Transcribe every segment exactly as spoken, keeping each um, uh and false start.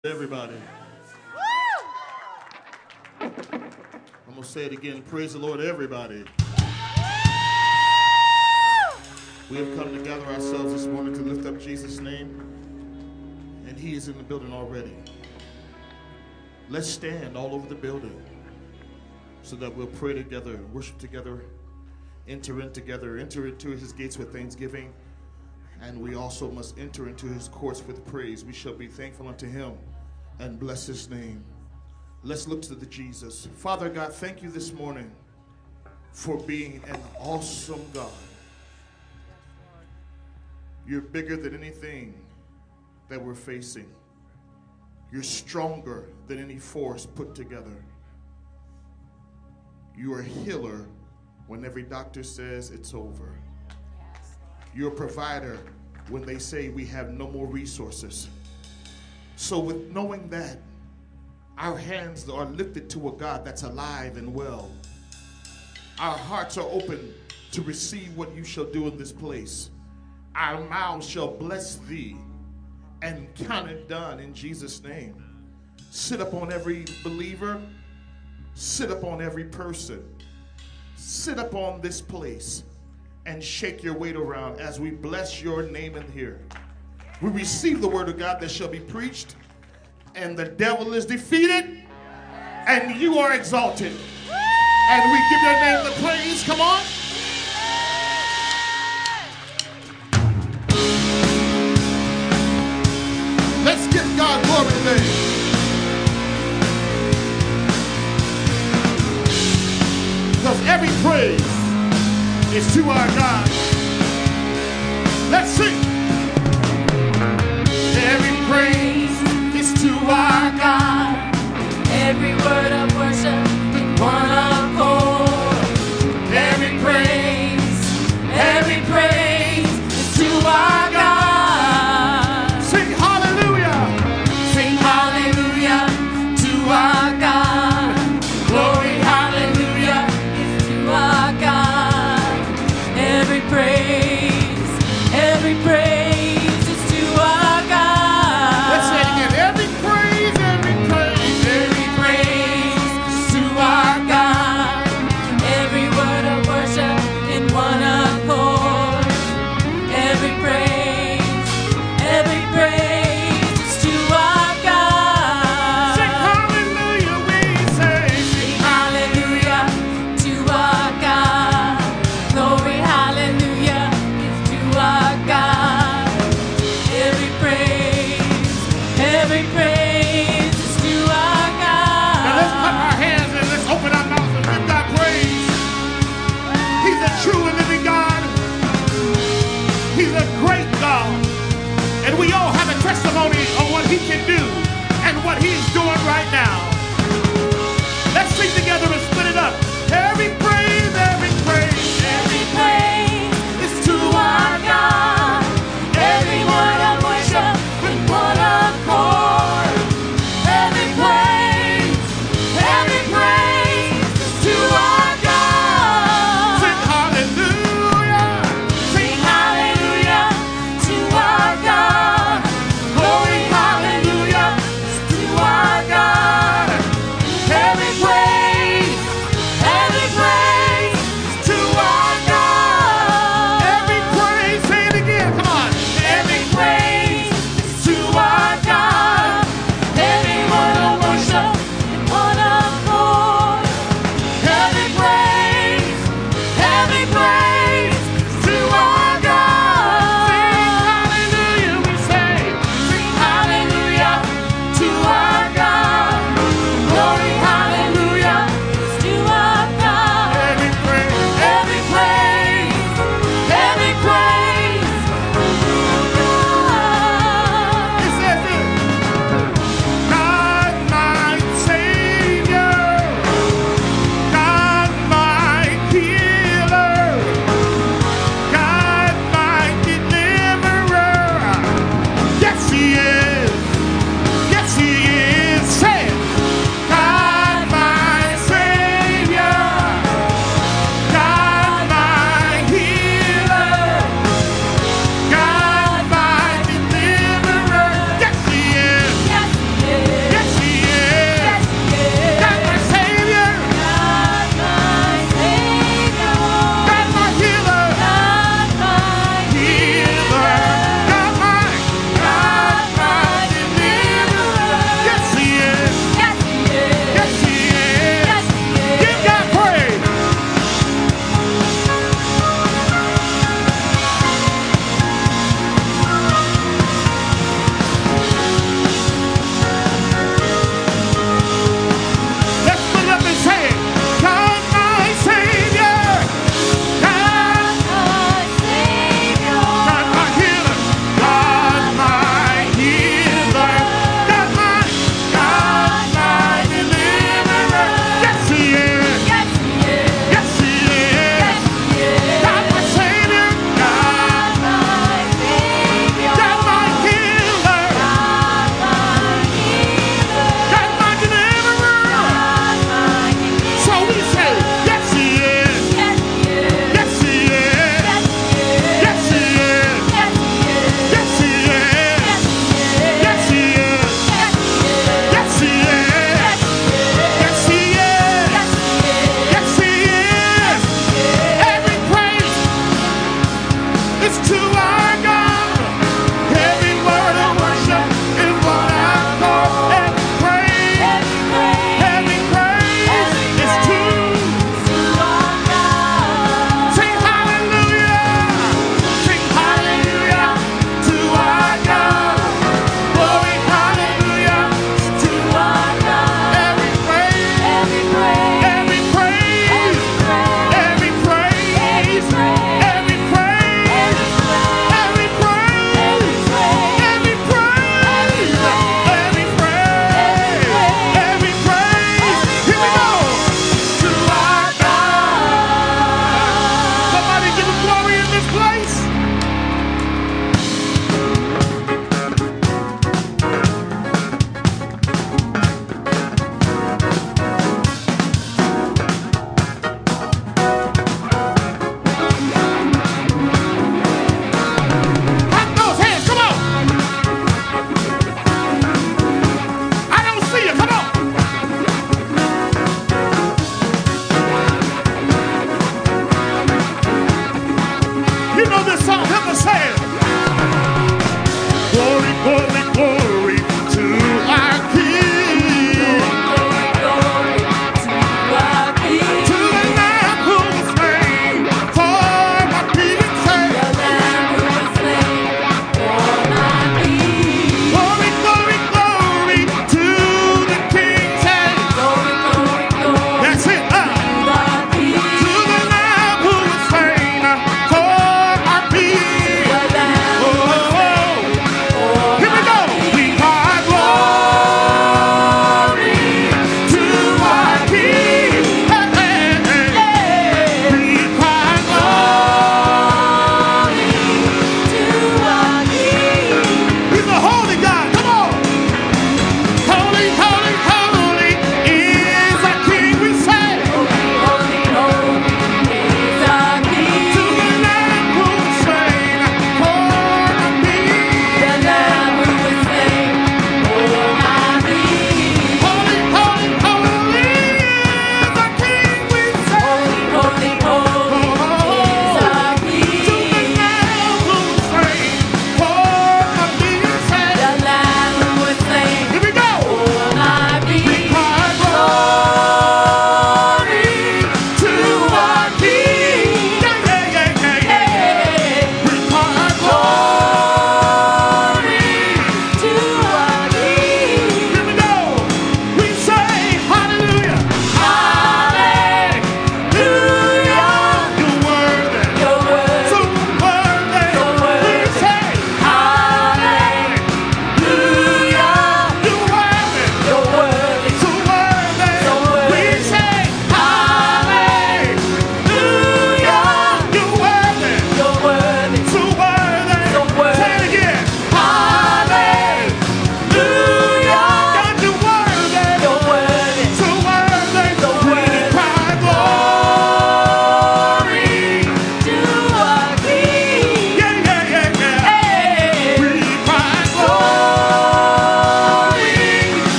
Everybody. I'm going to say it again. Praise the Lord, everybody. We have come to gather ourselves this morning to lift up Jesus' name, and he is in the building already. Let's stand all over the building so that we'll pray together, worship together, enter in together, enter into his gates with thanksgiving, and we also must enter into his courts with praise. We shall be thankful unto him and bless his name. Let's look to the Jesus. Father God, thank you this morning for being an awesome God. You're bigger than anything that we're facing. You're stronger than any force put together. You are a healer when every doctor says it's over. You're a provider when they say we have no more resources. So with knowing that, our hands are lifted to a God that's alive and well. Our hearts are open to receive what you shall do in this place. Our mouths shall bless thee and count it done in Jesus' name. Sit upon every believer. Sit upon every person. Sit upon this place and shake your weight around as we bless your name in here. We receive the word of God that shall be preached, and the devil is defeated, and you are exalted. And we give your name the praise. Come on. Let's give God glory today. Because every praise is to our God. Let's sing. Every praise is to our God. Every word of worship in one accord. Every praise, every praise is to our God. Sing hallelujah. Sing hallelujah to our God. Glory, hallelujah is to our God. Every praise, every praise is to our God. Let's say it again. Every praise, every praise, Every praise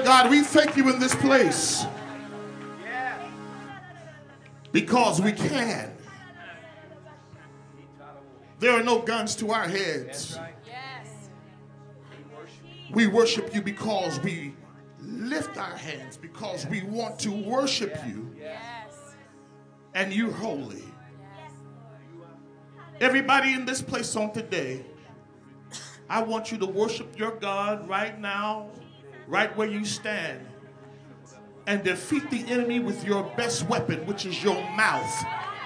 God, we thank you in this place because we can. There are no guns to our heads. We worship you because we lift our hands, because we want to worship you. And you're holy. Everybody in this place on today, I want you to worship your God right now, right where you stand, and defeat the enemy with your best weapon, which is your mouth.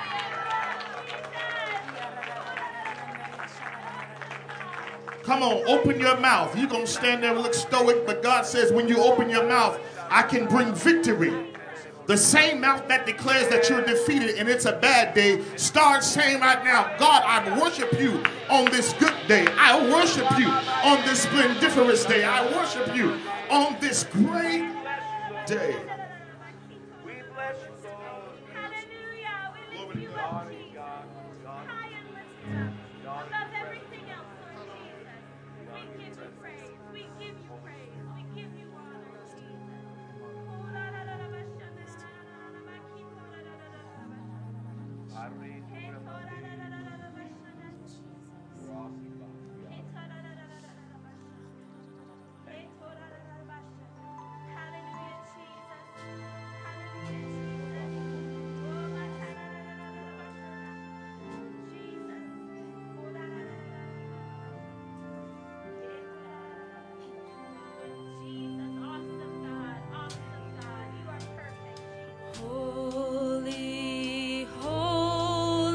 Come on, open your mouth. You're going to stand there and look stoic, but God says when you open your mouth, I can bring victory. The same mouth that declares that you're defeated and it's a bad day, start saying right now, God, I worship you on this good day. I worship you on this splendiferous day. I worship you on this great day. We bless you, God. Hallelujah. We lift you up, Jesus. High and lifted up. Above everything else, Lord Jesus. We give you praise. We give you praise. We give you honor, Jesus. Holy, holy.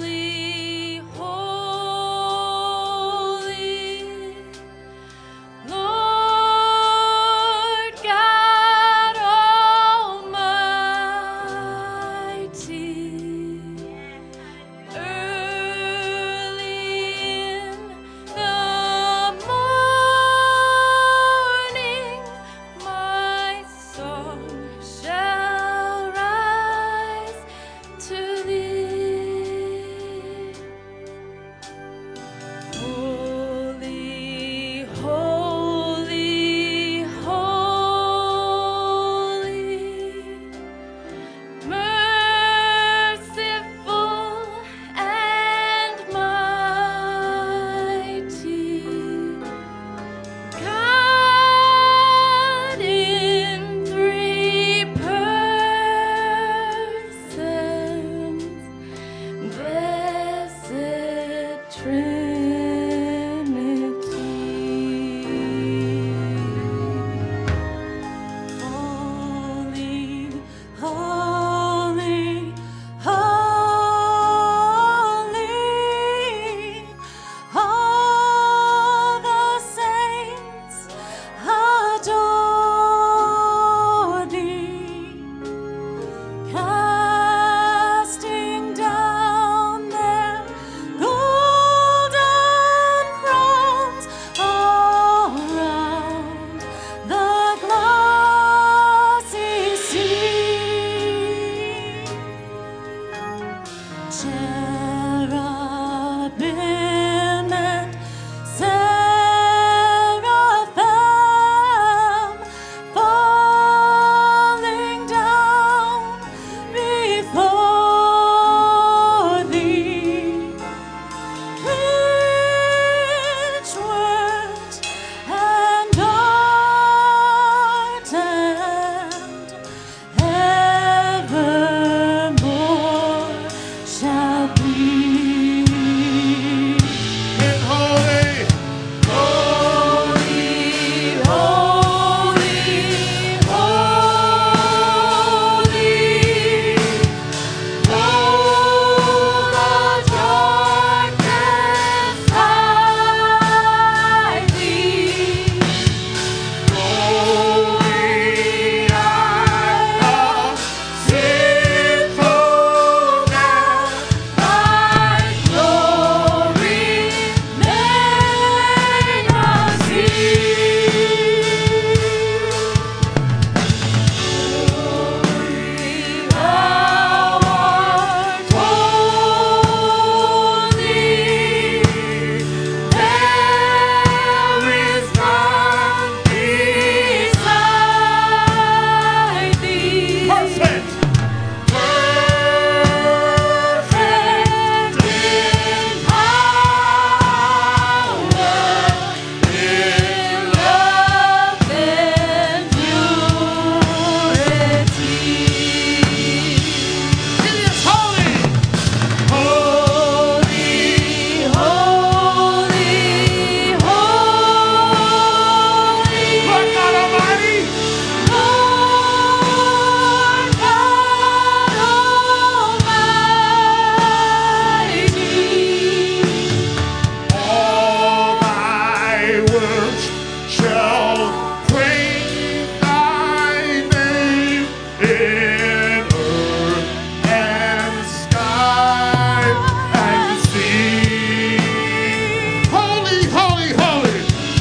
in earth and sky and sea. Holy, holy, holy.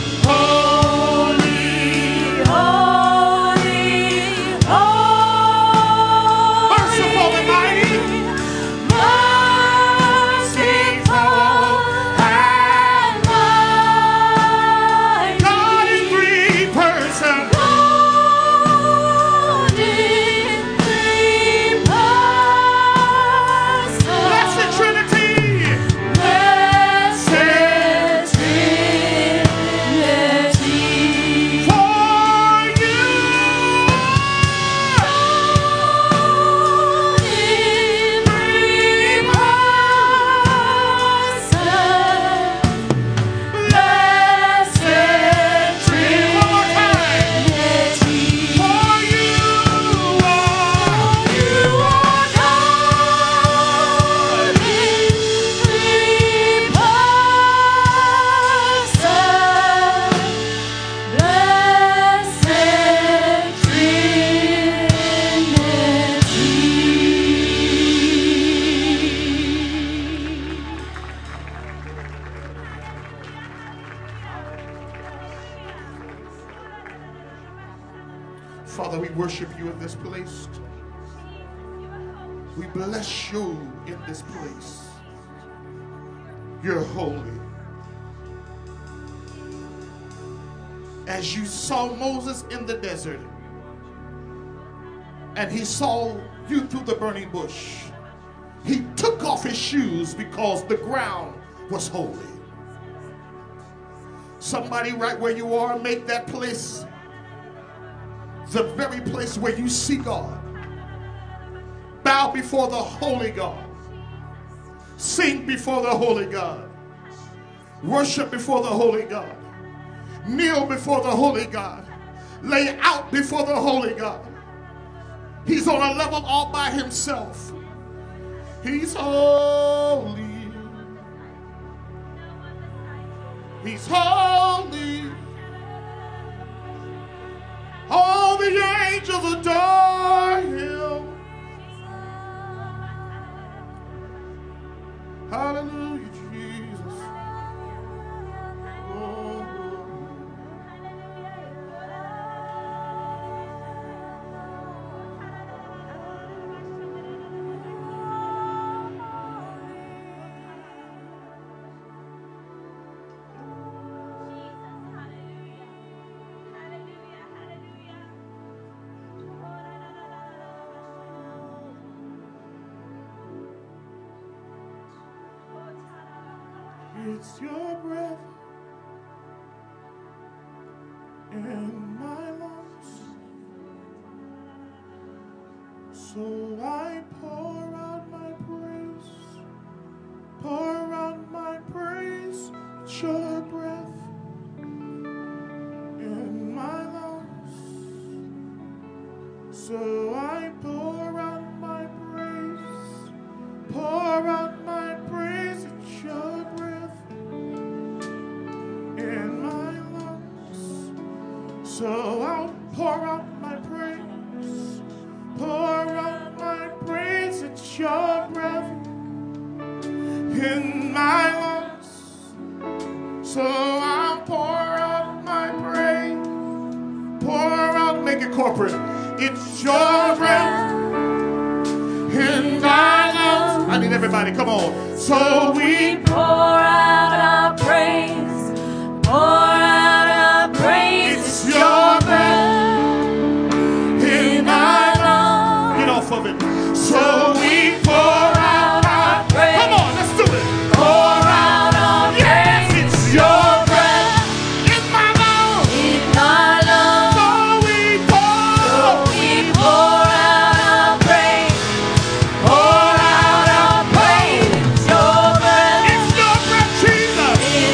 Holy, holy, holy. Merciful and mighty. Merciful and mighty. God in three persons. God in three persons. Blessed Trinity. Blessed Trinity. For you God in three persons. Blessed Trinity. One more time. For you are You are God in three persons. Blessed Trinity. Father, we worship you in this place. We bless you in this place. You're holy. As you saw Moses in the desert, and he saw you through the burning bush, he took off his shoes because the ground was holy. Somebody right where you are, make that place the very place where you see God. Bow before the holy God. Sing before the holy God. Worship before the holy God. Kneel before the holy God. Lay out before the holy God. He's on a level all by himself. He's holy. He's holy. All the angels adore him. Hallelujah, Jesus. Oh. It's your breath in my lungs, so I pour out my praise, pour out my praise. It's your breath in my lungs, so I pour out my praise, pour out my praise. It's your breath in my lungs, so I'll pour out my praise, pour out my praise. It's your breath in my lungs, so I'll pour out my praise, pour out, make it corporate. It's your breath in my lungs. I need everybody, come on. So we Pour out our praise, pour out our praise. It's your breath in my lungs. Get off of it. So we pour out our praise. Come on, let's do it. Pour out our praise. Yes, it's your breath in my lungs. In my lungs. So we pour. We pour out our praise, pour out our praise. It's your breath It's your breath, Jesus. in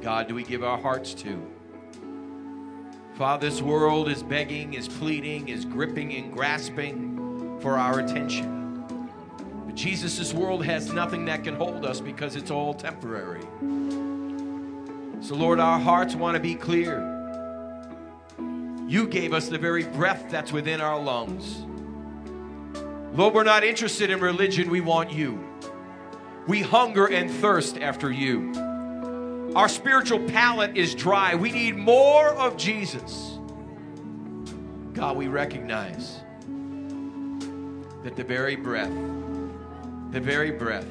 God do we give our hearts to? Father, this world is begging, is pleading, is gripping and grasping for our attention. But Jesus, this world has nothing that can hold us because it's all temporary. So Lord, our hearts want to be clear. You gave us the very breath that's within our lungs. Lord, we're not interested in religion. We want you. We hunger and thirst after you. Our spiritual palate is dry. We need more of Jesus. God, we recognize that the very breath, the very breath,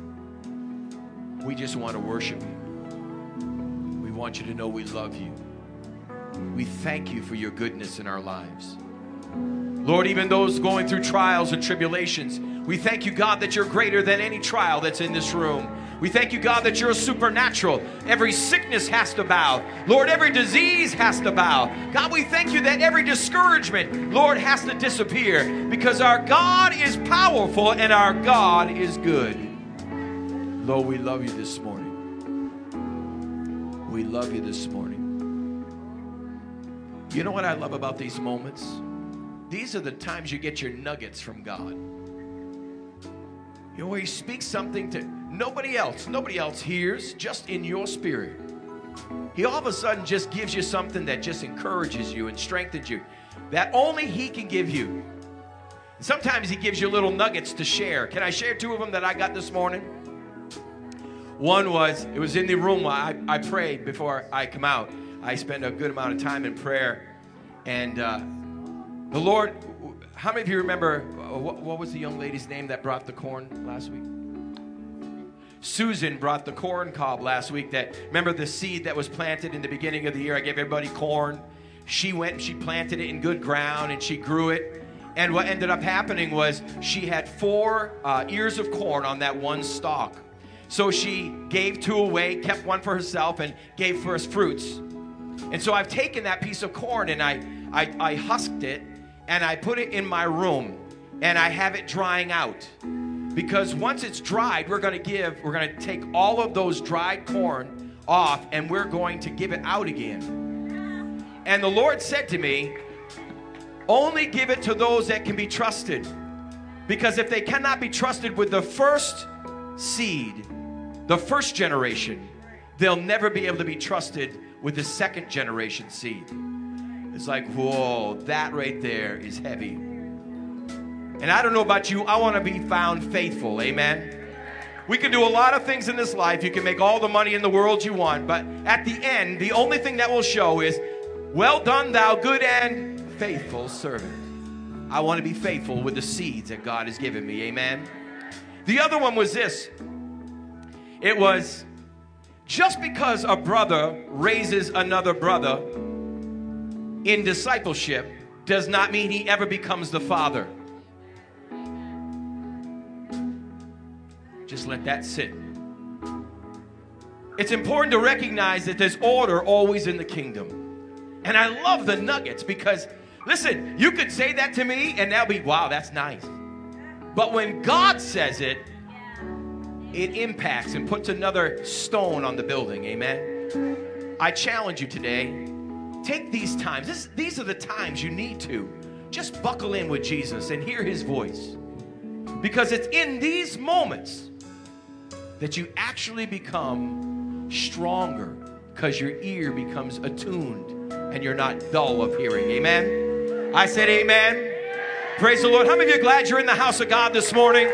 we just want to worship you. We want you to know we love you. We thank you for your goodness in our lives. Lord, even those going through trials and tribulations, we thank you, God, that you're greater than any trial that's in this room. We thank you, God, that you're supernatural. Every sickness has to bow. Lord, every disease has to bow. God, we thank you that every discouragement, Lord, has to disappear because our God is powerful and our God is good. Lord, we love you this morning. We love you this morning. You know what I love about these moments? These are the times you get your nuggets from God. You know, where he speaks something to nobody else. Nobody else hears, just in your spirit. He all of a sudden just gives you something that just encourages you and strengthens you, that only he can give you. Sometimes he gives you little nuggets to share. Can I share two of them that I got this morning? One was, it was in the room while I, I prayed before I come out. I spend a good amount of time in prayer. And uh, the Lord, how many of you remember, uh, what, what was the young lady's name that brought the corn last week? Susan brought the corn cob last week. That, remember the seed that was planted in the beginning of the year? I gave everybody corn. She went and she planted it in good ground and she grew it. And what ended up happening was she had four uh, ears of corn on that one stalk. So she gave two away, kept one for herself, and gave first fruits. And so I've taken that piece of corn and I, I, I husked it and I put it in my room and I have it drying out. Because once it's dried, we're going to give, we're going to take all of those dried corn off and we're going to give it out again. And the Lord said to me, only give it to those that can be trusted. Because if they cannot be trusted with the first seed, the first generation, they'll never be able to be trusted with the second generation seed. It's like, whoa, that right there is heavy. And I don't know about you, I want to be found faithful, amen? We can do a lot of things in this life. You can make all the money in the world you want, but at the end, the only thing that will show is, well done, thou good and faithful servant. I want to be faithful with the seeds that God has given me, amen? The other one was this. It was, just because a brother raises another brother in discipleship does not mean he ever becomes the father. Just let that sit. It's important to recognize that there's order always in the kingdom. And I love the nuggets because, listen, you could say that to me and that'll be, wow, that's nice. But when God says it, it impacts and puts another stone on the building, amen? I challenge you today, take these times. This, these are the times you need to just buckle in with Jesus and hear his voice. Because it's in these moments that you actually become stronger because your ear becomes attuned and you're not dull of hearing, amen? I said amen. Praise the Lord. How many of you are glad you're in the house of God this morning?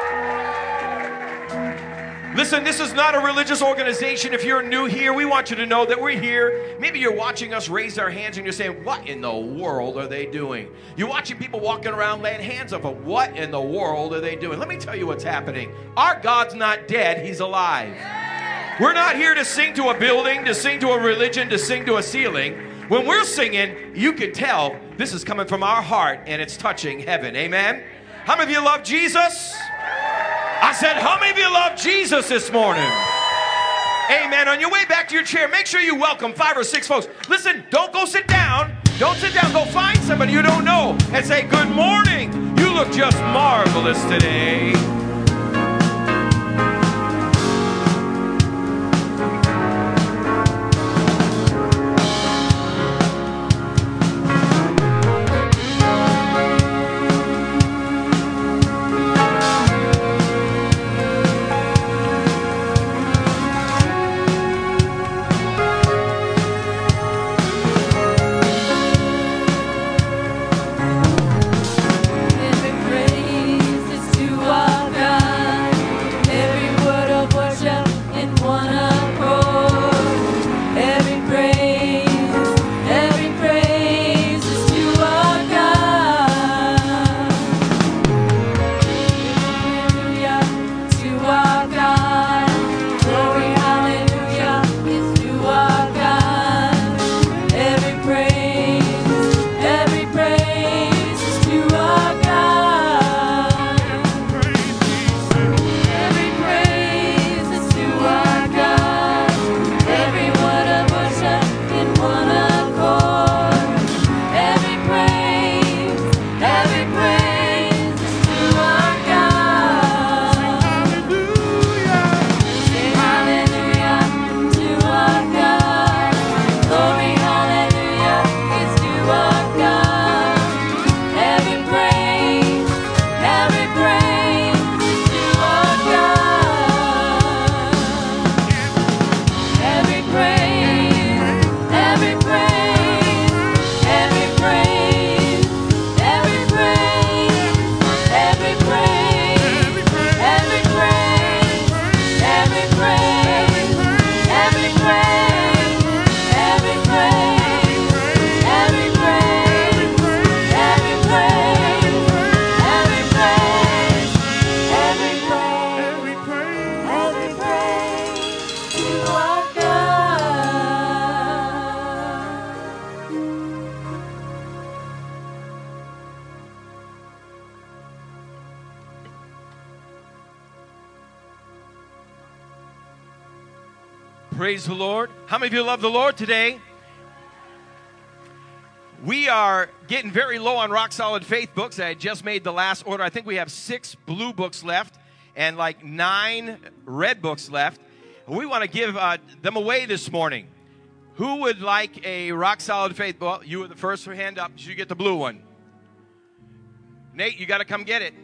Listen, this is not a religious organization. If you're new here, we want you to know that we're here. Maybe you're watching us raise our hands and you're saying, what in the world are they doing? You're watching people walking around laying hands up. What in the world are they doing? Let me tell you what's happening. Our God's not dead. He's alive. We're not here to sing to a building, to sing to a religion, to sing to a ceiling. When we're singing, you can tell this is coming from our heart and it's touching heaven. Amen? How many of you love Jesus? I said, how many of you love Jesus this morning? Amen. On your way back to your chair, make sure you welcome five or six folks. Listen, don't go sit down. Don't sit down. Go find somebody you don't know and say, good morning. You look just marvelous today. Praise the Lord. How many of you love the Lord today? We are getting very low on Rock Solid Faith books. I just made the last order. I think we have six blue books left and like nine red books left. We want to give uh, them away this morning. Who would like a Rock Solid Faith? Well, you were the first hand up. So you get the blue one. Nate, you got to come get it.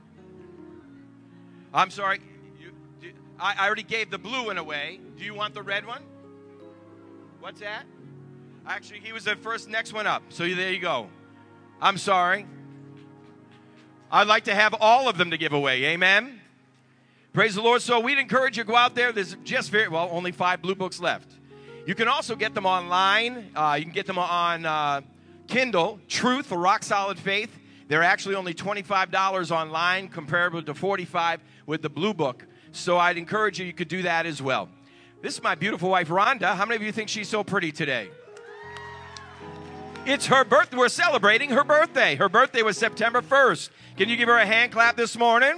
I'm sorry. You, do, I, I already gave the blue one away. Do you want the red one? What's that? Actually, he was the first next one up. So there you go. I'm sorry. I'd like to have all of them to give away. Amen. Praise the Lord. So we'd encourage you to go out there. There's just very, well, only five blue books left. You can also get them online. Uh, you can get them on uh, Kindle, Truth for Rock Solid Faith. They're actually only twenty-five dollars online, comparable to forty-five dollars with the blue book. So I'd encourage you, you could do that as well. This is my beautiful wife, Rhonda. How many of you think she's so pretty today? It's her birthday. We're celebrating her birthday. Her birthday was September first. Can you give her a hand clap this morning?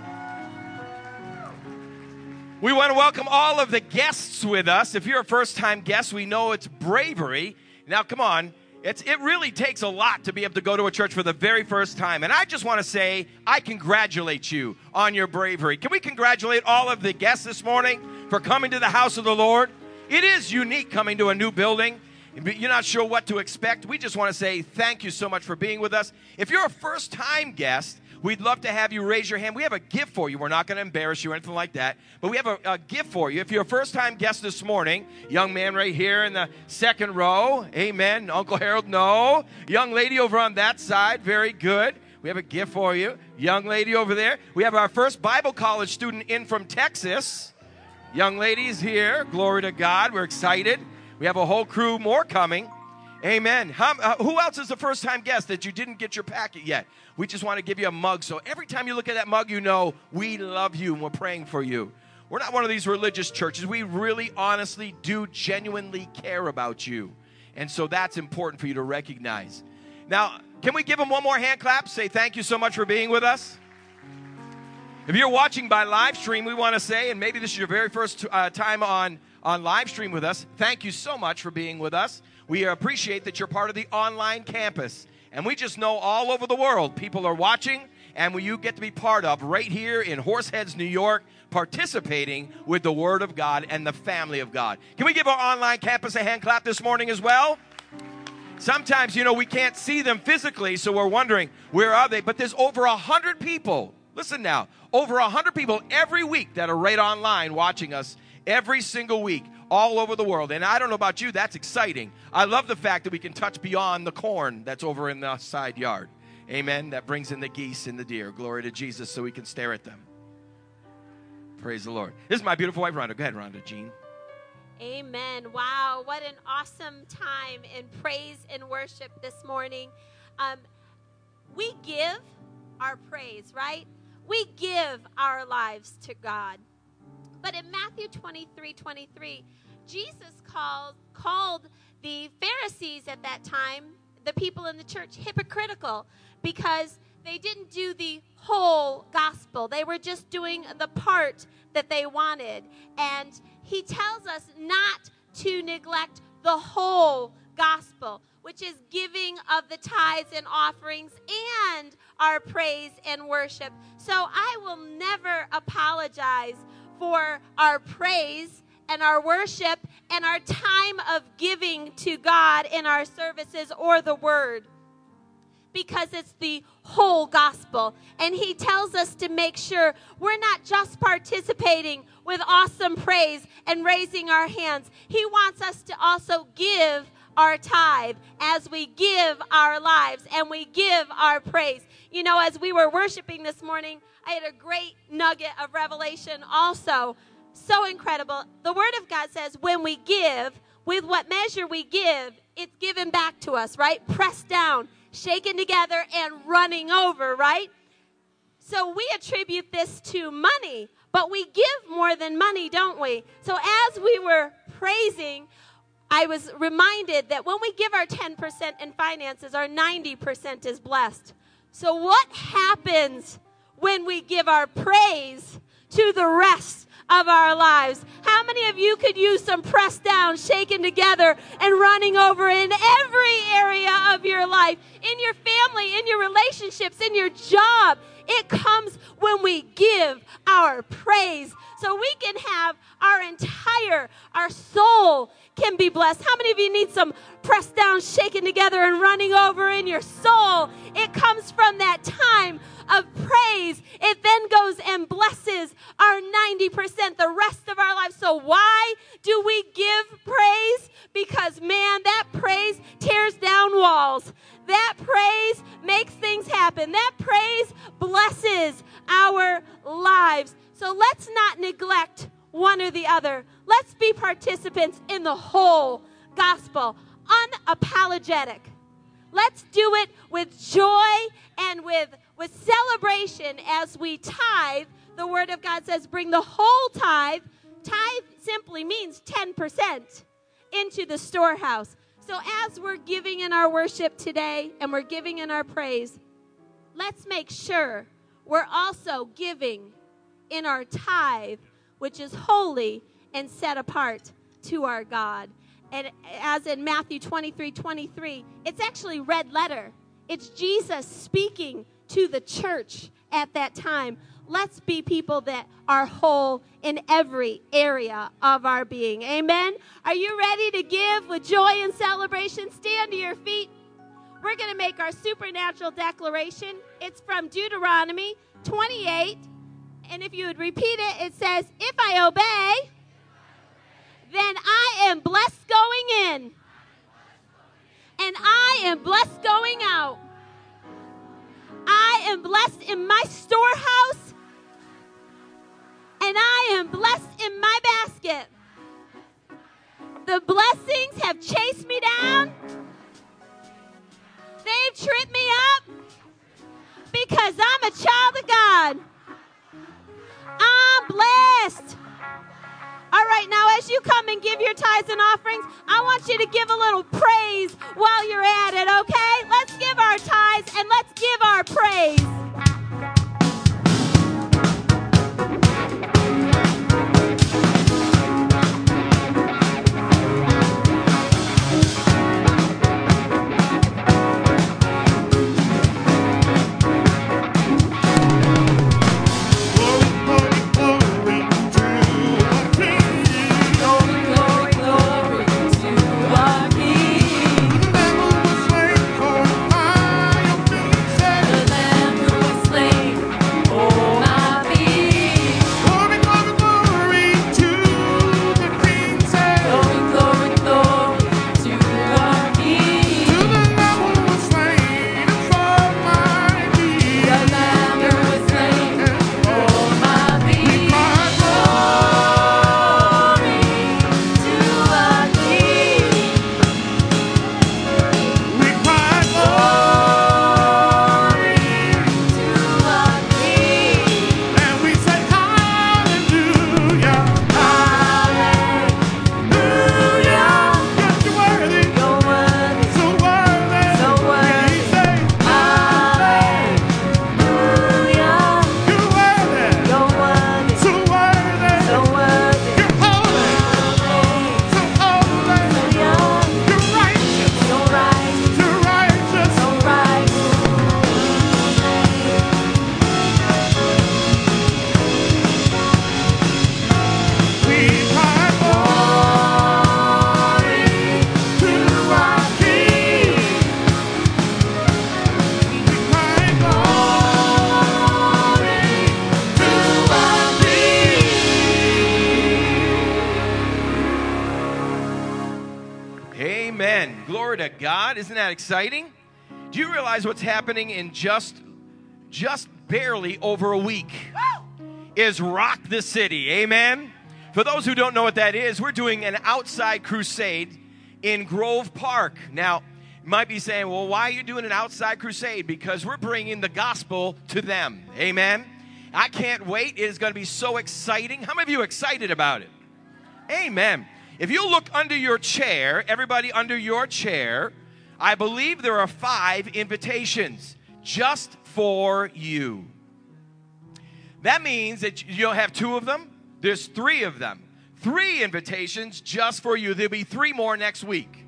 We want to welcome all of the guests with us. If you're a first-time guest, we know it's bravery. Now, come on. It's, it really takes a lot to be able to go to a church for the very first time. And I just want to say, I congratulate you on your bravery. Can we congratulate all of the guests this morning for coming to the house of the Lord? It is unique coming to a new building. You're not sure what to expect. We just want to say thank you so much for being with us. If you're a first-time guest, we'd love to have you raise your hand. We have a gift for you. We're not going to embarrass you or anything like that. But we have a, a gift for you. If you're a first-time guest this morning, young man right here in the second row, amen. Uncle Harold, no. Young lady over on that side, very good. We have a gift for you. Young lady over there. We have our first Bible college student in from Texas. Young lady's here. Glory to God. We're excited. We have a whole crew more coming. Amen. How, uh, who else is a first-time guest that you didn't get your packet yet? We just want to give you a mug. So every time you look at that mug, you know we love you and we're praying for you. We're not one of these religious churches. We really, honestly do genuinely care about you. And so that's important for you to recognize. Now, can we give them one more hand clap? Say thank you so much for being with us. If you're watching by live stream, we want to say, and maybe this is your very first uh, time on, on live stream with us, thank you so much for being with us. We appreciate that you're part of the online campus. And we just know all over the world, people are watching, and you get to be part of right here in Horseheads, New York, participating with the Word of God and the family of God. Can we give our online campus a hand clap this morning as well? Sometimes, you know, we can't see them physically, so we're wondering, where are they? But there's over one hundred people. Listen now, over one hundred people every week that are right online watching us every single week. All over the world. And I don't know about you, that's exciting. I love the fact that we can touch beyond the corn that's over in the side yard. Amen. That brings in the geese and the deer. Glory to Jesus, so we can stare at them. Praise the Lord. This is my beautiful wife, Rhonda. Go ahead, Rhonda, Jean. Amen. Wow, what an awesome time in praise and worship this morning. Um, we give our praise, right? We give our lives to God. But in Matthew twenty-three twenty-three, Jesus called, called the Pharisees at that time, the people in the church, hypocritical because they didn't do the whole gospel. They were just doing the part that they wanted. And he tells us not to neglect the whole gospel, which is giving of the tithes and offerings and our praise and worship. So I will never apologize for our praise and our worship and our time of giving to God in our services or the word, because it's the whole gospel. And he tells us to make sure we're not just participating with awesome praise and raising our hands. He wants us to also give our tithe as we give our lives and we give our praise. You know, as we were worshiping this morning, I had a great nugget of revelation also. So incredible. The Word of God says when we give, with what measure we give, it's given back to us, right? Pressed down, shaken together, and running over, right? So we attribute this to money, but we give more than money, don't we? So as we were praising, I was reminded that when we give our ten percent in finances, our ninety percent is blessed. So what happens when we give our praise to the rest of our lives. How many of you could use some pressed down, shaken together, and running over in every area of your life, in your family, in your relationships, in your job? It comes when we give our praise. So we can have our entire, our soul can be blessed. How many of you need some pressed down, shaken together, and running over in your soul? It comes from that time of praise. It then goes and blesses our ninety percent, the rest of our lives. So why do we give praise? Because, man, that praise tears down walls. That praise makes things happen. That praise blesses our lives. So let's not neglect one or the other. Let's be participants in the whole gospel, unapologetic. Let's do it with joy and with, with celebration as we tithe. The Word of God says bring the whole tithe. Tithe simply means ten percent into the storehouse. So as we're giving in our worship today and we're giving in our praise, let's make sure we're also giving in our tithe, which is holy and set apart to our God. And as in Matthew twenty-three twenty-three, it's actually red letter. It's Jesus speaking to the church at that time. Let's be people that are whole in every area of our being. Amen? Are you ready to give with joy and celebration? Stand to your feet. We're going to make our supernatural declaration. It's from Deuteronomy twenty-eight. And if you would repeat it, it says, if I obey, then I am blessed going in, and I am blessed going out. I am blessed in my storehouse, and I am blessed in my basket. The blessings have chased me down. They've tripped me up because I'm a child of God. I'm blessed. All right, now as you come and give your tithes and offerings, I want you to give a little praise while you're at it, okay? Let's give our tithes and let's give our praise. God, isn't that exciting? Do you realize what's happening in just just barely over a week is Rock the City? Amen. For those who don't know what that is, we're doing an outside crusade in Grove Park. Now, you might be saying, well, why are you doing an outside crusade? Because we're bringing the gospel to them. Amen. I can't wait. It is going to be so exciting. How many of you are excited about it? Amen. If you look under your chair, everybody under your chair, I believe there are five invitations just for you. That means that you'll have two of them. There's three of them. Three invitations just for you. There'll be three more next week.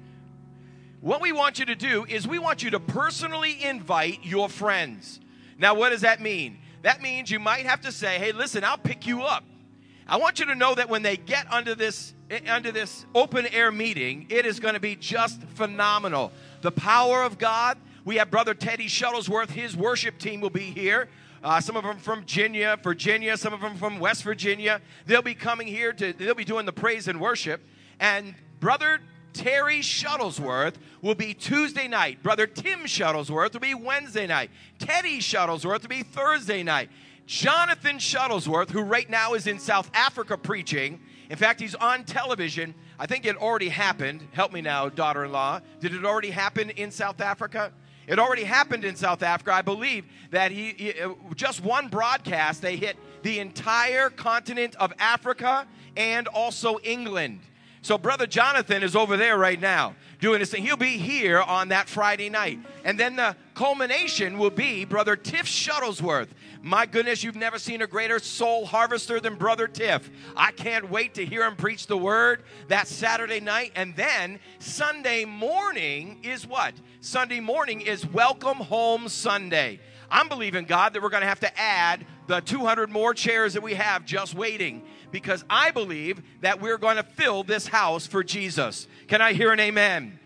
What we want you to do is we want you to personally invite your friends. Now, what does that mean? That means you might have to say, hey, listen, I'll pick you up. I want you to know that when they get under this, under this open air meeting, it is going to be just phenomenal. The power of God. We have Brother Teddy Shuttlesworth. His worship team will be here. Uh, some of them from Virginia, Virginia, some of them from West Virginia. They'll be coming here to, they'll be doing the praise and worship. And Brother Terry Shuttlesworth will be Tuesday night. Brother Tim Shuttlesworth will be Wednesday night. Teddy Shuttlesworth will be Thursday night. Jonathan Shuttlesworth, who right now is in South Africa preaching. In fact, he's on television. I think it already happened. Help me now, daughter-in-law. Did it already happen in South Africa? It already happened in South Africa. I believe that he, he just one broadcast, they hit the entire continent of Africa and also England. So Brother Jonathan is over there right now doing this thing. He'll be here on that Friday night. And then the culmination will be Brother Tiff Shuttlesworth. My goodness, you've never seen a greater soul harvester than Brother Tiff. I can't wait to hear him preach the word that Saturday night. And then Sunday morning is what? Sunday morning is Welcome Home Sunday. I'm believing, God, that we're going to have to add the two hundred more chairs that we have just waiting, because I believe that we're going to fill this house for Jesus. Can I hear an amen?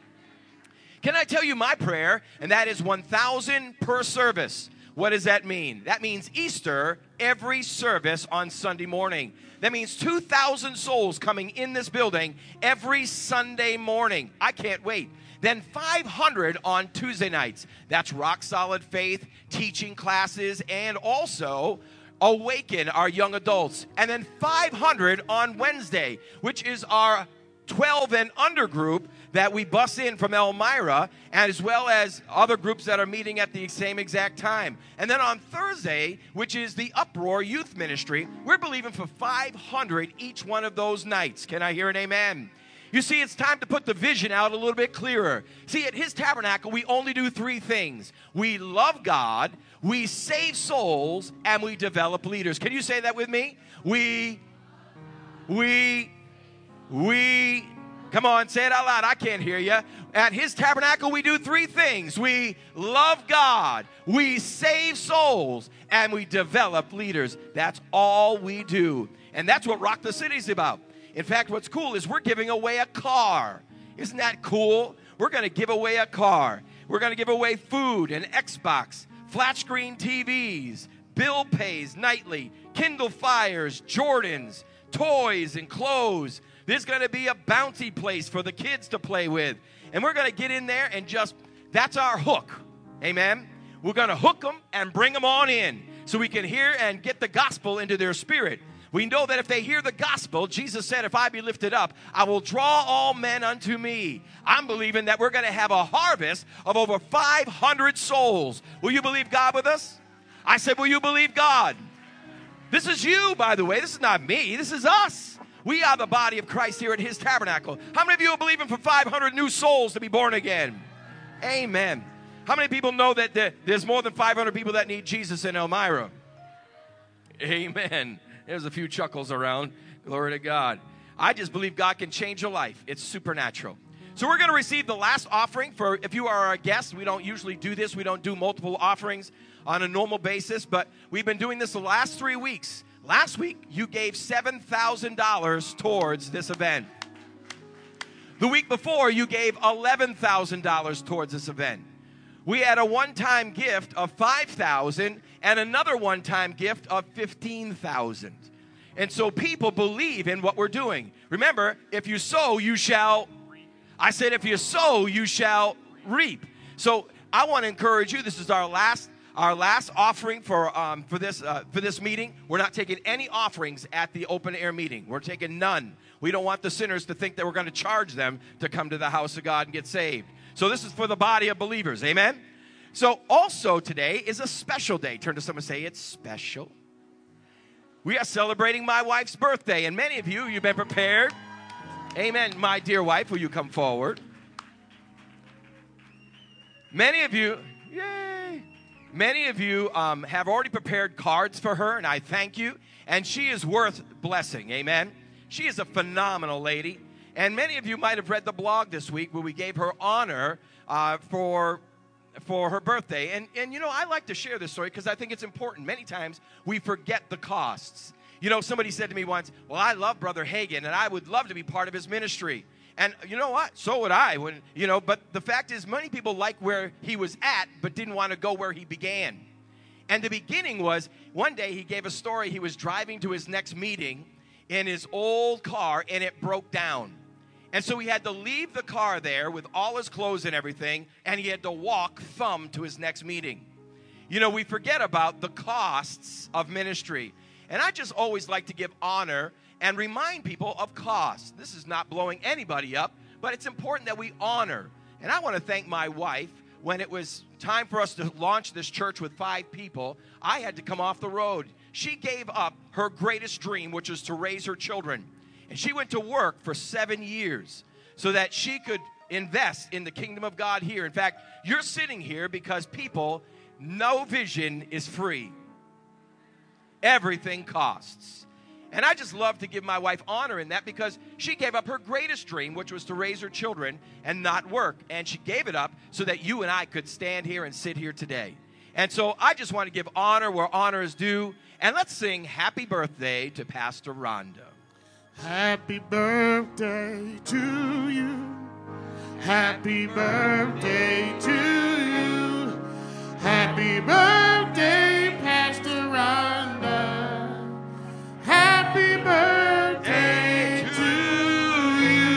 Can I tell you my prayer? And that is one thousand per service. What does that mean? That means Easter, every service on Sunday morning. That means two thousand souls coming in this building every Sunday morning. I can't wait. Then five hundred on Tuesday nights. That's Rock Solid Faith, teaching classes, and also Awaken, our young adults. And then five hundred on Wednesday, which is our twelve and under group that we bus in from Elmira, and as well as other groups that are meeting at the same exact time. And then on Thursday, which is the Uproar Youth Ministry, we're believing for five hundred each one of those nights. Can I hear an amen? You see, it's time to put the vision out a little bit clearer. See, at His Tabernacle, we only do three things. We love God, we save souls, and we develop leaders. Can you say that with me? We, we, we, come on, say it out loud. I can't hear you. At His Tabernacle, we do three things. We love God, we save souls, and we develop leaders. That's all we do. And that's what Rock the City is about. In fact, what's cool is we're giving away a car. Isn't that cool? We're going to give away a car. We're going to give away food, an Xbox, flat screen T Vs, bill pays nightly, Kindle Fires, Jordans, toys and clothes. There's going to be a bouncy place for the kids to play with. And we're going to get in there and just, that's our hook. Amen? We're going to hook them and bring them on in so we can hear and get the gospel into their spirit. We know that if they hear the gospel, Jesus said, if I be lifted up, I will draw all men unto me. I'm believing that we're going to have a harvest of over five hundred souls. Will you believe God with us? I said, will you believe God? This is you, by the way. This is not me. This is us. We are the body of Christ here at His Tabernacle. How many of you are believing for five hundred new souls to be born again? Amen. How many people know that there's more than five hundred people that need Jesus in Elmira? Amen. There's a few chuckles around. Glory to God. I just believe God can change your life. It's supernatural. So we're going to receive the last offering. For if you are our guest, we don't usually do this. We don't do multiple offerings on a normal basis, but we've been doing this the last three weeks. Last week, you gave seven thousand dollars towards this event. The week before, you gave eleven thousand dollars towards this event. We had a one-time gift of five thousand dollars and another one-time gift of fifteen thousand dollars. And so people believe in what we're doing. Remember, if you sow, you shall. I said, if you sow, you shall reap. So I want to encourage you. This is our last our last offering for um, for this uh, for this meeting. We're not taking any offerings at the open air meeting. We're taking none. We don't want the sinners to think that we're going to charge them to come to the house of God and get saved. So this is for the body of believers. Amen. So also today is a special day. Turn to someone and say, it's special. We are celebrating my wife's birthday, and many of you, you've been prepared. Amen. My dear wife, will you come forward? Many of you, yay. Many of you um, have already prepared cards for her, and I thank you. And she is worth blessing. Amen. She is a phenomenal lady. And many of you might have read the blog this week where we gave her honor uh, for for her birthday. And, and, you know, I like to share this story because I think it's important. Many times we forget the costs. You know, somebody said to me once, well, I love Brother Hagin, and I would love to be part of his ministry. And you know what? So would I. When you know, but the fact is, many people like where he was at, but didn't want to go where he began. And the beginning was, one day he gave a story. He was driving to his next meeting in his old car, and it broke down. And so he had to leave the car there with all his clothes and everything, and he had to walk thumb to his next meeting. You know, we forget about the costs of ministry. And I just always like to give honor and remind people of costs. This is not blowing anybody up, but it's important that we honor. And I want to thank my wife. When it was time for us to launch this church with five people, I had to come off the road. She gave up her greatest dream, which was to raise her children. And she went to work for seven years so that she could invest in the kingdom of God here. In fact, you're sitting here because people, no vision is free. Everything costs. And I just love to give my wife honor in that because she gave up her greatest dream, which was to raise her children and not work. And she gave it up so that you and I could stand here and sit here today. And so I just want to give honor where honor is due. And let's sing Happy Birthday to Pastor Rhonda. Happy birthday to you. Happy birthday to you. Happy birthday, Pastor Rhonda. Happy birthday to you.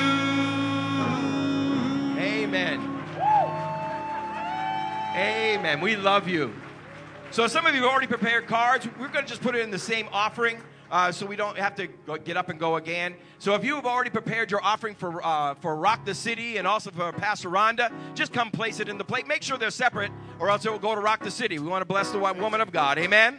Amen. Amen. We love you. So some of you have already prepared cards. We're going to just put it in the same offering uh, so we don't have to go, get up and go again. So if you have already prepared your offering for uh, for Rock the City and also for Pastor Rhonda, just come place it in the plate. Make sure they're separate or else it will go to Rock the City. We want to bless the woman of God. Amen.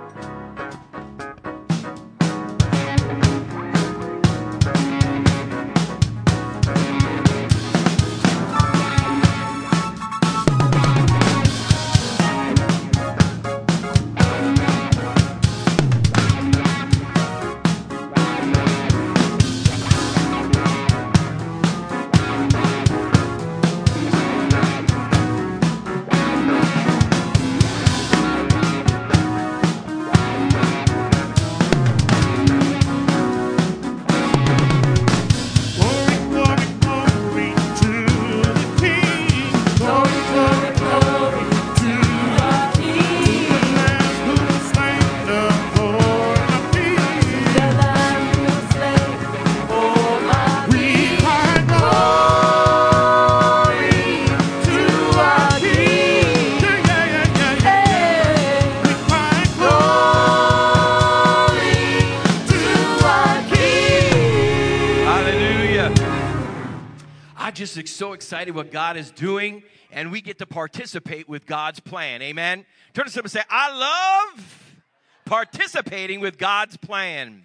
Just so excited what God is doing, and we get to participate with God's plan. Amen. Turn to someone and say, I love participating with God's plan.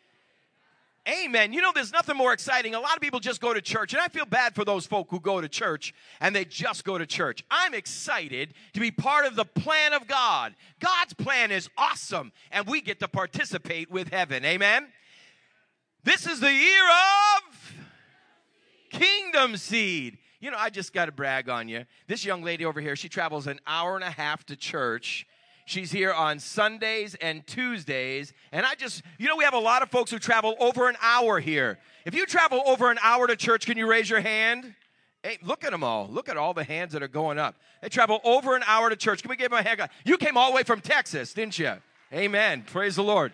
Amen. You know, there's nothing more exciting. A lot of people just go to church, and I feel bad for those folk who go to church, and they just go to church. I'm excited to be part of the plan of God. God's plan is awesome, and we get to participate with heaven. Amen. This is the year of Kingdom Seed. You know, I just got to brag on you. This young lady over here, she travels an hour and a half to church. She's here on Sundays and Tuesdays. And I just, you know, we have a lot of folks who travel over an hour here. If you travel over an hour to church, can you raise your hand? Hey, look at them all. Look at all the hands that are going up. They travel over an hour to church. Can we give them a hand? You came all the way from Texas, didn't you? Amen. Praise the Lord.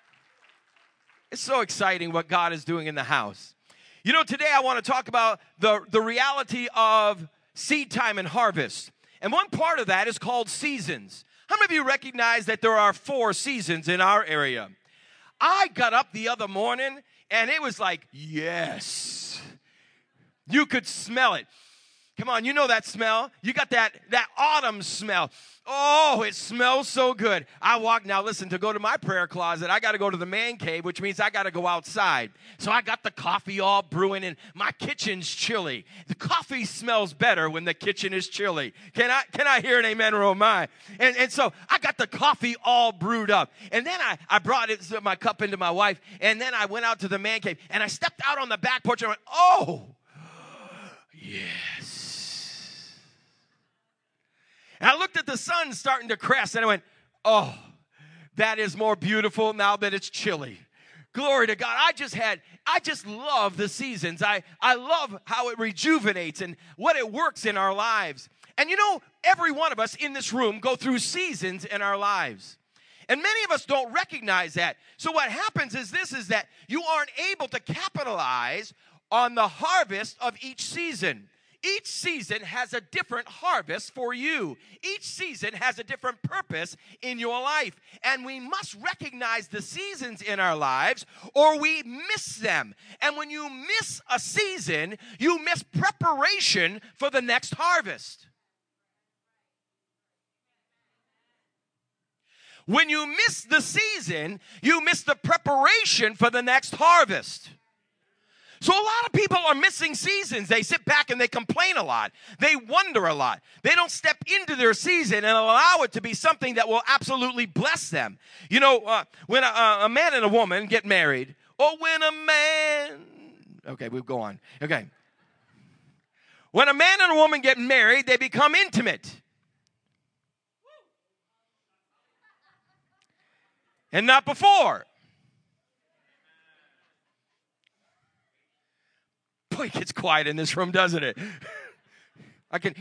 It's so exciting what God is doing in the house. You know, today I want to talk about the, the reality of seed time and harvest. And one part of that is called seasons. How many of you recognize that there are four seasons in our area? I got up the other morning, and it was like, yes. You could smell it. Come on, you know that smell. You got that, that autumn smell. Oh, it smells so good. I walk now, listen, to go to my prayer closet, I got to go to the man cave, which means I got to go outside. So I got the coffee all brewing, and my kitchen's chilly. The coffee smells better when the kitchen is chilly. Can I can I hear an amen or oh my? And, and so I got the coffee all brewed up. And then I, I brought it, my cup into my wife, and then I went out to the man cave, and I stepped out on the back porch, and I went, oh, yes. And I looked at the sun starting to crest, and I went, oh, that is more beautiful now that it's chilly. Glory to God. I just had, I just love the seasons. I, I love how it rejuvenates and what it works in our lives. And you know, every one of us in this room go through seasons in our lives. And many of us don't recognize that. So what happens is this, is that you aren't able to capitalize on the harvest of each season. Each season has a different harvest for you. Each season has a different purpose in your life. And we must recognize the seasons in our lives, or we miss them. And when you miss a season, you miss preparation for the next harvest. When you miss the season, you miss the preparation for the next harvest. So a lot of people are missing seasons. They sit back and they complain a lot. They wonder a lot. They don't step into their season and allow it to be something that will absolutely bless them. You know, uh, when a, a man and a woman get married, or when a man, okay, we'll go on. Okay. When a man and a woman get married, they become intimate. And not before. Boy, it gets quiet in this room, doesn't it? I can.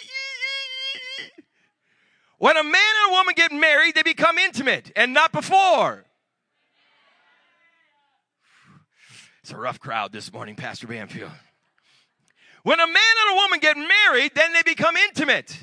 When a man and a woman get married, they become intimate, and not before. It's a rough crowd this morning, Pastor Banfield. When a man and a woman get married, then they become intimate.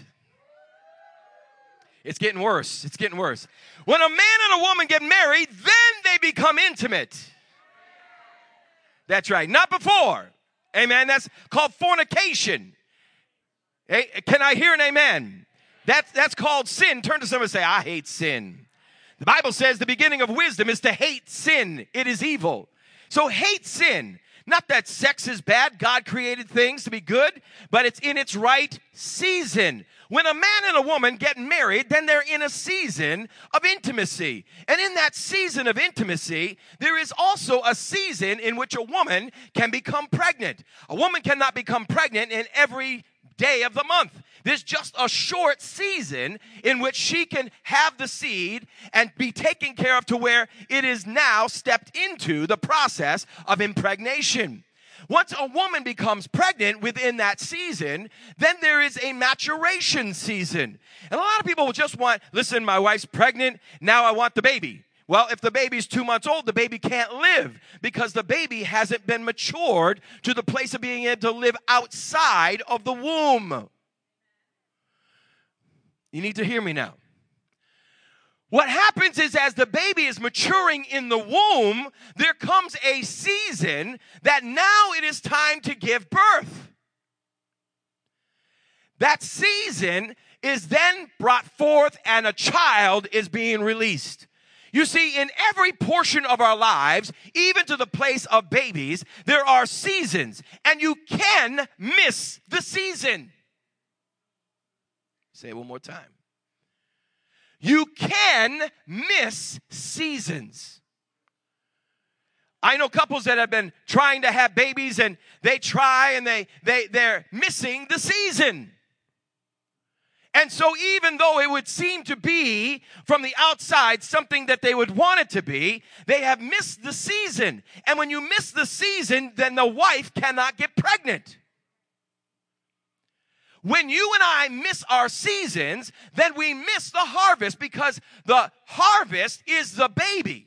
It's getting worse. It's getting worse. When a man and a woman get married, then they become intimate. That's right. Not before. Amen. That's called fornication. Hey, can I hear an amen? That's, that's called sin. Turn to someone and say, I hate sin. The Bible says the beginning of wisdom is to hate sin. It is evil. So hate sin. Not that sex is bad. God created things to be good, but it's in its right season. When a man and a woman get married, then they're in a season of intimacy. And in that season of intimacy, there is also a season in which a woman can become pregnant. A woman cannot become pregnant in every day of the month. There's just a short season in which she can have the seed and be taken care of to where it is now stepped into the process of impregnation. Once a woman becomes pregnant within that season, then there is a maturation season. And a lot of people will just want, listen, my wife's pregnant, now I want the baby. Well, if the baby's two months old, the baby can't live because the baby hasn't been matured to the place of being able to live outside of the womb. You need to hear me now. What happens is as the baby is maturing in the womb, there comes a season that now it is time to give birth. That season is then brought forth and a child is being released. You see, in every portion of our lives, even to the place of babies, there are seasons, and you can miss the season. Say it one more time. You can miss seasons. I know couples that have been trying to have babies and they try and they, they, they're missing the season. And so even though it would seem to be from the outside something that they would want it to be, they have missed the season. And when you miss the season, then the wife cannot get pregnant. When you and I miss our seasons, then we miss the harvest because the harvest is the baby.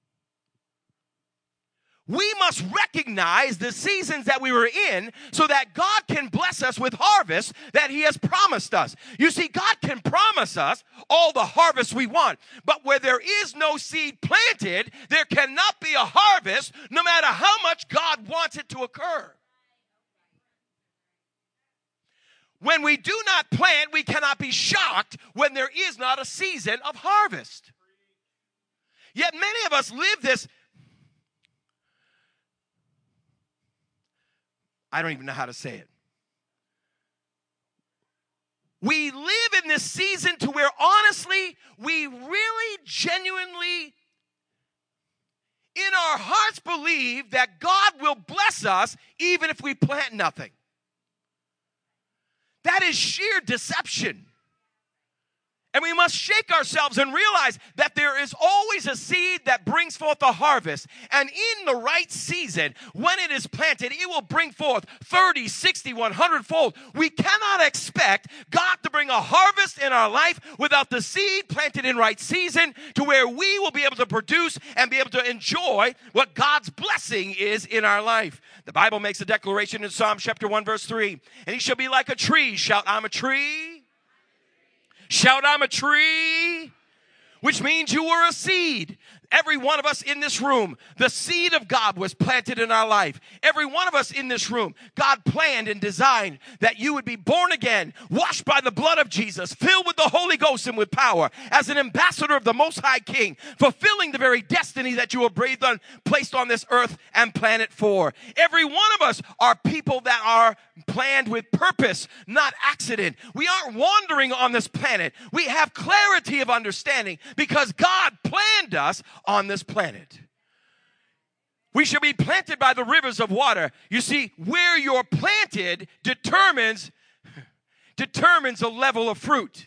We must recognize the seasons that we were in so that God can bless us with harvest that He has promised us. You see, God can promise us all the harvest we want, but where there is no seed planted, there cannot be a harvest no matter how much God wants it to occur. When we do not plant, we cannot be shocked when there is not a season of harvest. Yet many of us live this, I don't even know how to say it. We live in this season to where honestly, we really genuinely in our hearts believe that God will bless us even if we plant nothing. That is sheer deception. And we must shake ourselves and realize that there is always a seed that brings forth a harvest. And in the right season, when it is planted, it will bring forth thirty, sixty, one hundred fold. We cannot expect God to bring a harvest in our life without the seed planted in right season to where we will be able to produce and be able to enjoy what God's blessing is in our life. The Bible makes a declaration in Psalm chapter one, verse three. And he shall be like a tree. Shout, I'm a tree. Shout, I'm a tree, which means you were a seed. Every one of us in this room, the seed of God was planted in our life. Every one of us in this room, God planned and designed that you would be born again, washed by the blood of Jesus, filled with the Holy Ghost and with power, as an ambassador of the Most High King, fulfilling the very destiny that you were breathed on, placed on this earth and planet for. Every one of us are people that are planned with purpose, not accident. We aren't wandering on this planet. We have clarity of understanding because God planned us on this planet. We should be planted by the rivers of water. You see, where you're planted determines determines the level of fruit.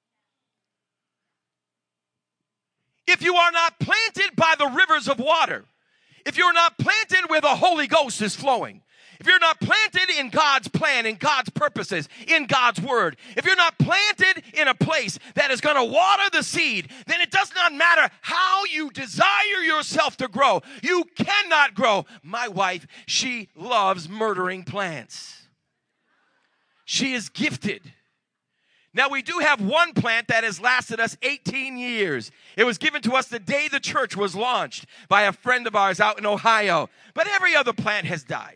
If you are not planted by the rivers of water, if you're not planted where the Holy Ghost is flowing, if you're not planted in God's plan, in God's purposes, in God's word, if you're not planted in a place that is going to water the seed, then it does not matter how you desire yourself to grow. You cannot grow. My wife, she loves murdering plants. She is gifted. Now, we do have one plant that has lasted us eighteen years. It was given to us the day the church was launched by a friend of ours out in Ohio. But every other plant has died.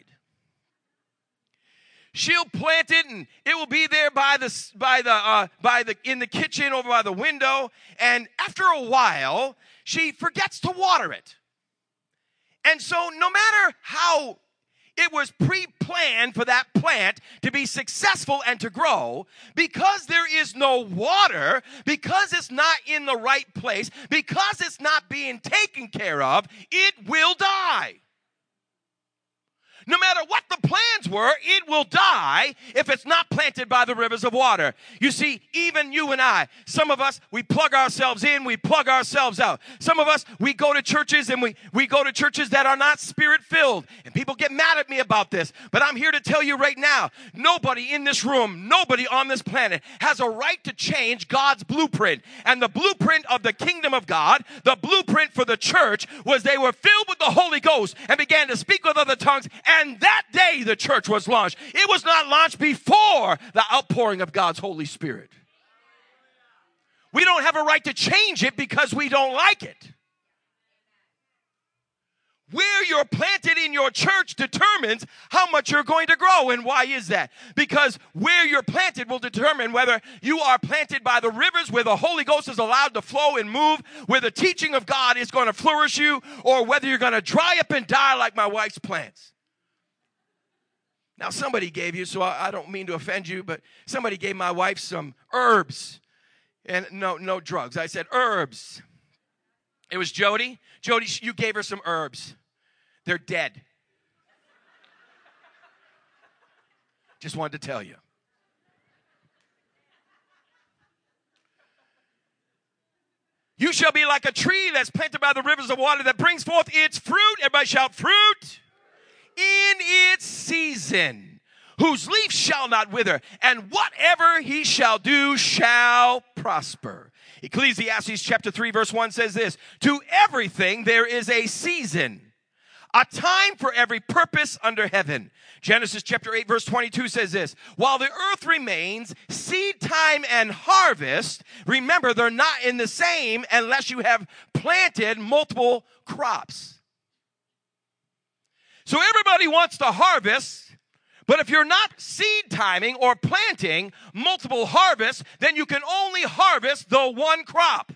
She'll plant it, and it will be there by the by the uh, by the in the kitchen over by the window. And after a while, she forgets to water it. And so, no matter how it was pre-planned for that plant to be successful and to grow, because there is no water, because it's not in the right place, because it's not being taken care of, it will die. No matter what the plans were, it will die if it's not planted by the rivers of water. You see, even you and I, some of us, we plug ourselves in, we plug ourselves out. Some of us, we go to churches and we, we go to churches that are not spirit-filled. And people get mad at me about this. But I'm here to tell you right now, nobody in this room, nobody on this planet has a right to change God's blueprint. And the blueprint of the kingdom of God, the blueprint for the church, was they were filled with the Holy Ghost and began to speak with other tongues. And that day the church was launched. It was not launched before the outpouring of God's Holy Spirit. We don't have a right to change it because we don't like it. Where you're planted in your church determines how much you're going to grow. And why is that? Because where you're planted will determine whether you are planted by the rivers where the Holy Ghost is allowed to flow and move, where the teaching of God is going to flourish you, or whether you're going to dry up and die like my wife's plants. Now, somebody gave you, so I don't mean to offend you, but somebody gave my wife some herbs. And no, no drugs. I said herbs. It was Jody. Jody, you gave her some herbs. They're dead. Just wanted to tell you. You shall be like a tree that's planted by the rivers of water that brings forth its fruit. Everybody shout, fruit. In its season, whose leaf shall not wither, and whatever he shall do shall prosper. Ecclesiastes chapter three verse one says this, to everything there is a season, a time for every purpose under heaven. Genesis chapter eight verse twenty-two says this, while the earth remains, seed time and harvest, remember they're not in the same unless you have planted multiple crops. So everybody wants to harvest, But if you're not seed timing or planting multiple harvests, then you can only harvest the one crop.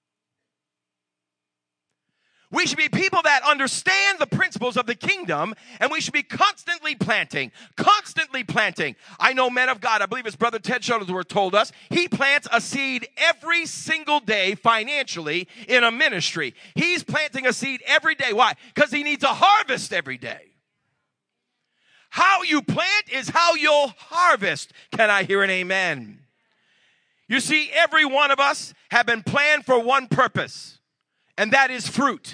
We should be people that understand the principles of the kingdom, and we should be constantly planting, constantly planting. I know men of God, I believe his brother Ted Shuttlesworth told us, he plants a seed every single day financially in a ministry. He's planting a seed every day. Why? Because he needs a harvest every day. How you plant is how you'll harvest. Can I hear an amen? You see, every one of us have been planned for one purpose, and that is fruit.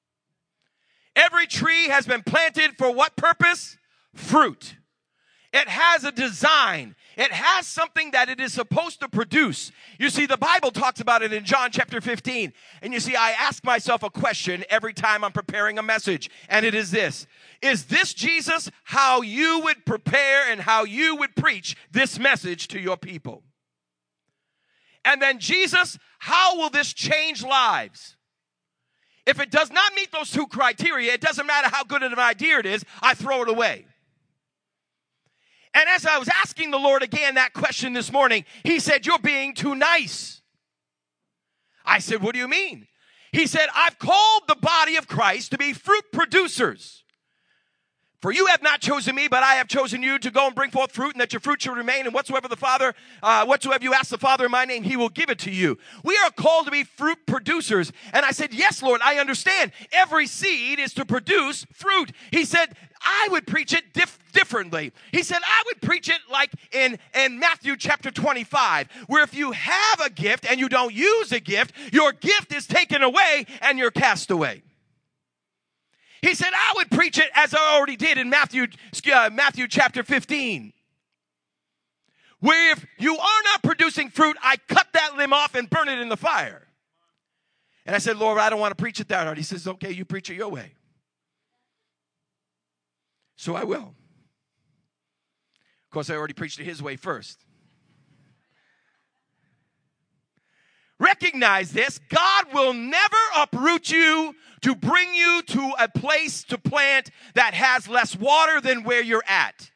Every tree has been planted for what purpose? Fruit. It has a design. It has something that it is supposed to produce. You see, the Bible talks about it in John chapter fifteen. And you see, I ask myself a question every time I'm preparing a message, and it is this. Is this, Jesus, how you would prepare and how you would preach this message to your people? And then, Jesus, how will this change lives? If it does not meet those two criteria, it doesn't matter how good of an idea it is, I throw it away. And as I was asking the Lord again that question this morning, he said, you're being too nice. I said, what do you mean? He said, I've called the body of Christ to be fruit producers. For you have not chosen me, but I have chosen you to go and bring forth fruit, and that your fruit shall remain. And whatsoever the Father, uh, whatsoever you ask the Father in my name, he will give it to you. We are called to be fruit producers. And I said, yes, Lord, I understand. Every seed is to produce fruit. He said, I would preach it dif- differently. He said, I would preach it like in, in Matthew chapter twenty-five, where if you have a gift and you don't use a gift, your gift is taken away and you're cast away. He said, I would preach it as I already did in Matthew, uh, Matthew chapter fifteen. Where if you are not producing fruit, I cut that limb off and burn it in the fire. And I said, Lord, I don't want to preach it that hard. He says, okay, you preach it your way. So I will. Of course, I already preached it his way first. Recognize this. God will never uproot you to bring you to a place to plant that has less water than where you're at.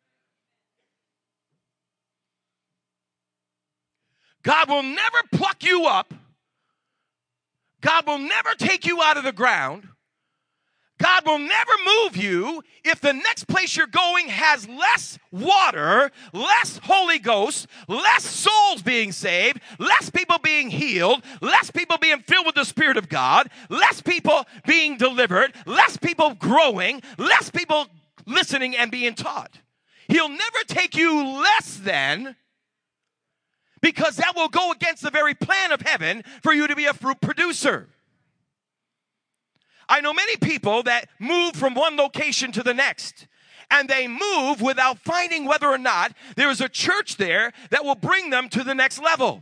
God will never pluck you up. God will never take you out of the ground. God will never move you if the next place you're going has less water, less Holy Ghost, less souls being saved, less people being healed, less people being filled with the Spirit of God, less people being delivered, less people growing, less people listening and being taught. He'll never take you less than, because that will go against the very plan of heaven for you to be a fruit producer. I know many people that move from one location to the next, and they move without finding whether or not there is a church there that will bring them to the next level.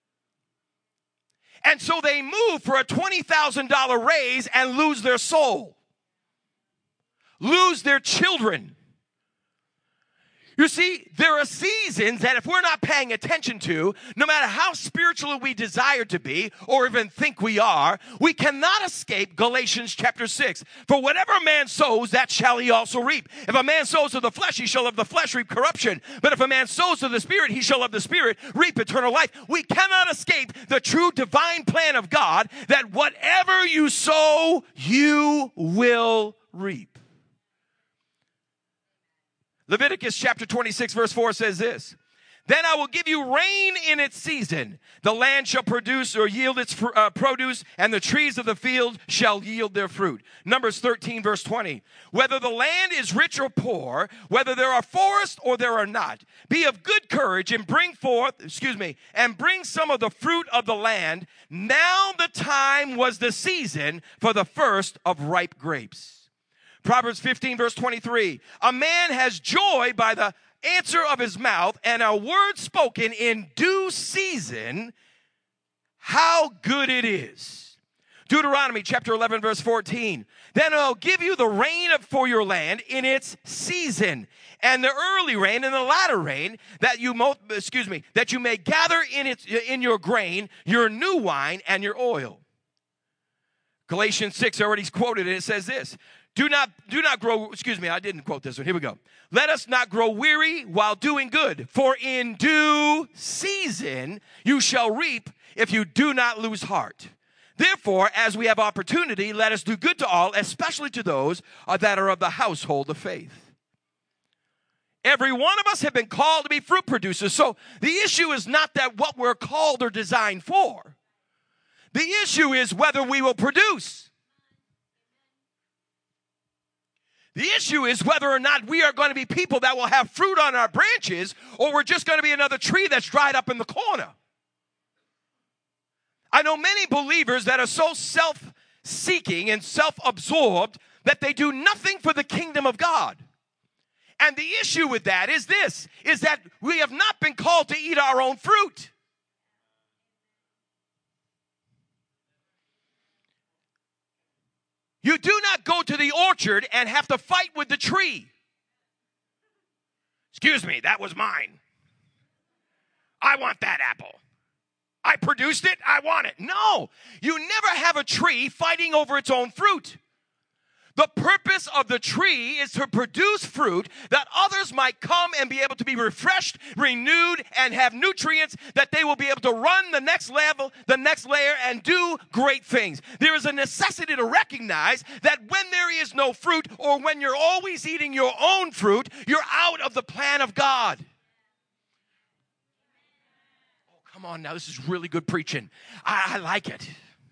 And so they move for a twenty thousand dollars raise and lose their soul, lose their children. You see, there are seasons that if we're not paying attention to, no matter how spiritual we desire to be or even think we are, we cannot escape Galatians chapter six. For whatever a man sows, that shall he also reap. If a man sows to the flesh, he shall of the flesh reap corruption. But if a man sows to the Spirit, he shall of the Spirit reap eternal life. We cannot escape the true divine plan of God that whatever you sow, you will reap. Leviticus chapter twenty-six verse four says this. Then I will give you rain in its season. The land shall produce or yield its fr- uh, produce, and the trees of the field shall yield their fruit. Numbers thirteen verse twenty. Whether the land is rich or poor, whether there are forests or there are not, be of good courage and bring forth, excuse me, and bring some of the fruit of the land. Now the time was the season for the first of ripe grapes. Proverbs fifteen verse twenty-three. A man has joy by the answer of his mouth, and a word spoken in due season, how good it is. Deuteronomy chapter eleven verse fourteen. Then I'll give you the rain for your land in its season, and the early rain and the latter rain, that you mo- excuse me, that you may gather in its in your grain, your new wine, and your oil. Galatians six already quoted, and it says this. Do not, do not grow, excuse me, I didn't quote this one. Here we go. Let us not grow weary while doing good, for in due season you shall reap if you do not lose heart. Therefore, as we have opportunity, let us do good to all, especially to those uh, that are of the household of faith. Every one of us have been called to be fruit producers. So the issue is not that what we're called or designed for. The issue is whether we will produce. The issue is whether or not we are going to be people that will have fruit on our branches, or we're just going to be another tree that's dried up in the corner. I know many believers that are so self-seeking and self-absorbed that they do nothing for the kingdom of God. And the issue with that is this, is that we have not been called to eat our own fruit. You do not go to the orchard and have to fight with the tree. Excuse me, that was mine. I want that apple. I produced it, I want it. No, you never have a tree fighting over its own fruit. The purpose of the tree is to produce fruit that others might come and be able to be refreshed, renewed, and have nutrients that they will be able to run the next level, the next layer, and do great things. There is a necessity to recognize that when there is no fruit, or when you're always eating your own fruit, you're out of the plan of God. Oh, come on now, this is really good preaching. I, I like it.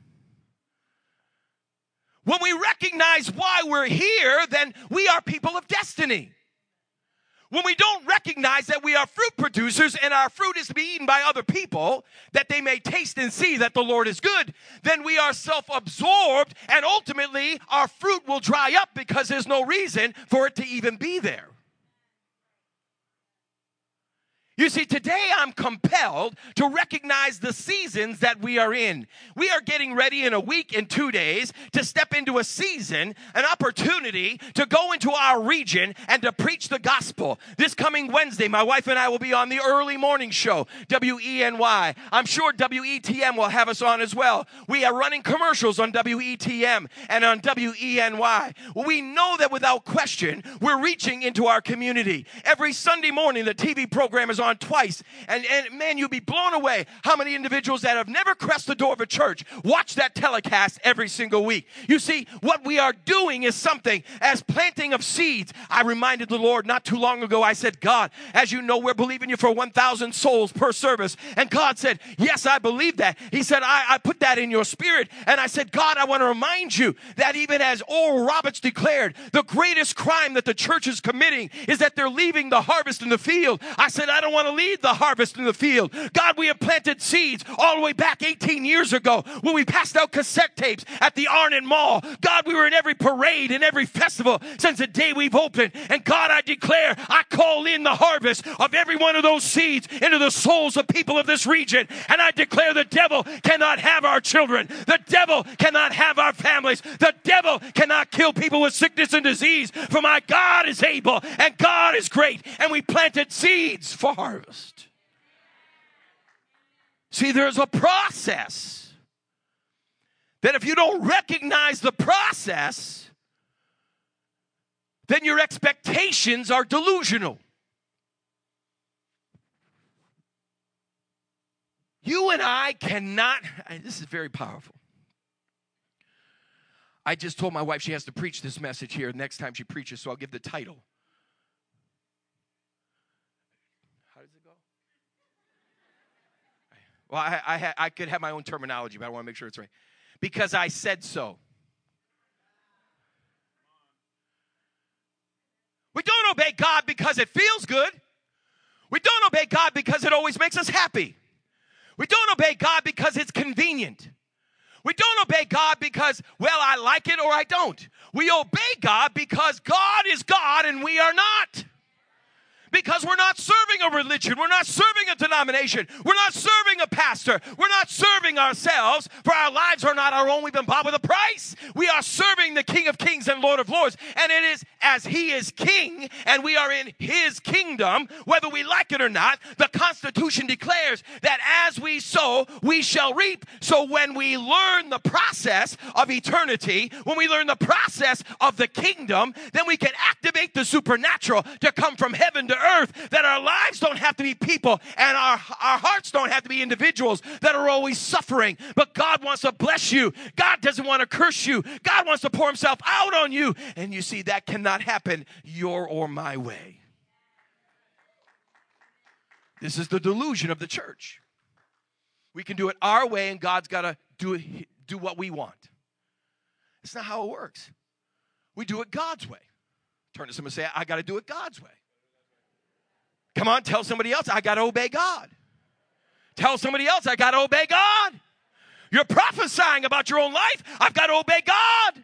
When we recognize why we're here, then we are people of destiny. When we don't recognize that we are fruit producers and our fruit is to be eaten by other people, that they may taste and see that the Lord is good, then we are self-absorbed, and ultimately our fruit will dry up because there's no reason for it to even be there. You see, today I'm compelled to recognize the seasons that we are in. We are getting ready in a week and two days to step into a season, an opportunity to go into our region and to preach the gospel. This coming Wednesday, my wife and I will be on the early morning show, W E N Y. I'm sure W E T M will have us on as well. We are running commercials on W E T M and on W E N Y. We know that without question, we're reaching into our community. Every Sunday morning, the T V program is on twice, and, and man, you'll be blown away how many individuals that have never crossed the door of a church watch that telecast every single week. You see, what we are doing is something as planting of seeds. I reminded the Lord not too long ago, I said, God, as you know, we're believing you for one thousand souls per service. And God said, yes, I believe that. He said, I, I put that in your spirit. And I said, God, I want to remind you that even as Oral Roberts declared, the greatest crime that the church is committing is that they're leaving the harvest in the field. I said, I don't want to lead the harvest in the field. God, we have planted seeds all the way back eighteen years ago when we passed out cassette tapes at the Arnott Mall. God, we were in every parade and every festival since the day we've opened. And God, I declare, I call in the harvest of every one of those seeds into the souls of people of this region. And I declare the devil cannot have our children. The devil cannot have our families. The devil cannot kill people with sickness and disease. For my God is able and God is great. And we planted seeds for harvest. See, there's a process that if you don't recognize the process, then your expectations are delusional. You and I cannot, this is very powerful. I just told my wife she has to preach this message here next time she preaches, so I'll give the title. How does it go? Well, I, I, I could have my own terminology, but I want to make sure it's right. Because I said so. We don't obey God because it feels good. We don't obey God because it always makes us happy. We don't obey God because it's convenient. We don't obey God because, well, I like it or I don't. We obey God because God is God and we are not. Because we're not serving serving a religion. We're not serving a denomination. We're not serving a pastor. We're not serving ourselves, for our lives are not our own. We've been bought with a price. We are serving the King of Kings and Lord of Lords. And it is as he is king and we are in his kingdom, whether we like it or not, the Constitution declares that as we sow, we shall reap. So when we learn the process of eternity, when we learn the process of the kingdom, then we can activate the supernatural to come from heaven to earth, that our lives don't have to be people and our, our hearts don't have to be individuals that are always suffering. But God wants to bless you. God doesn't want to curse you. God wants to pour himself out on you. And you see, that cannot happen your or my way. This is the delusion of the church. We can do it our way, and God's got to do it, do what we want. It's not how it works. We do it God's way. Turn to someone and say, I got to do it God's way. Come on, tell somebody else, I got to obey God. Tell somebody else, I got to obey God. You're prophesying about your own life. I've got to obey God.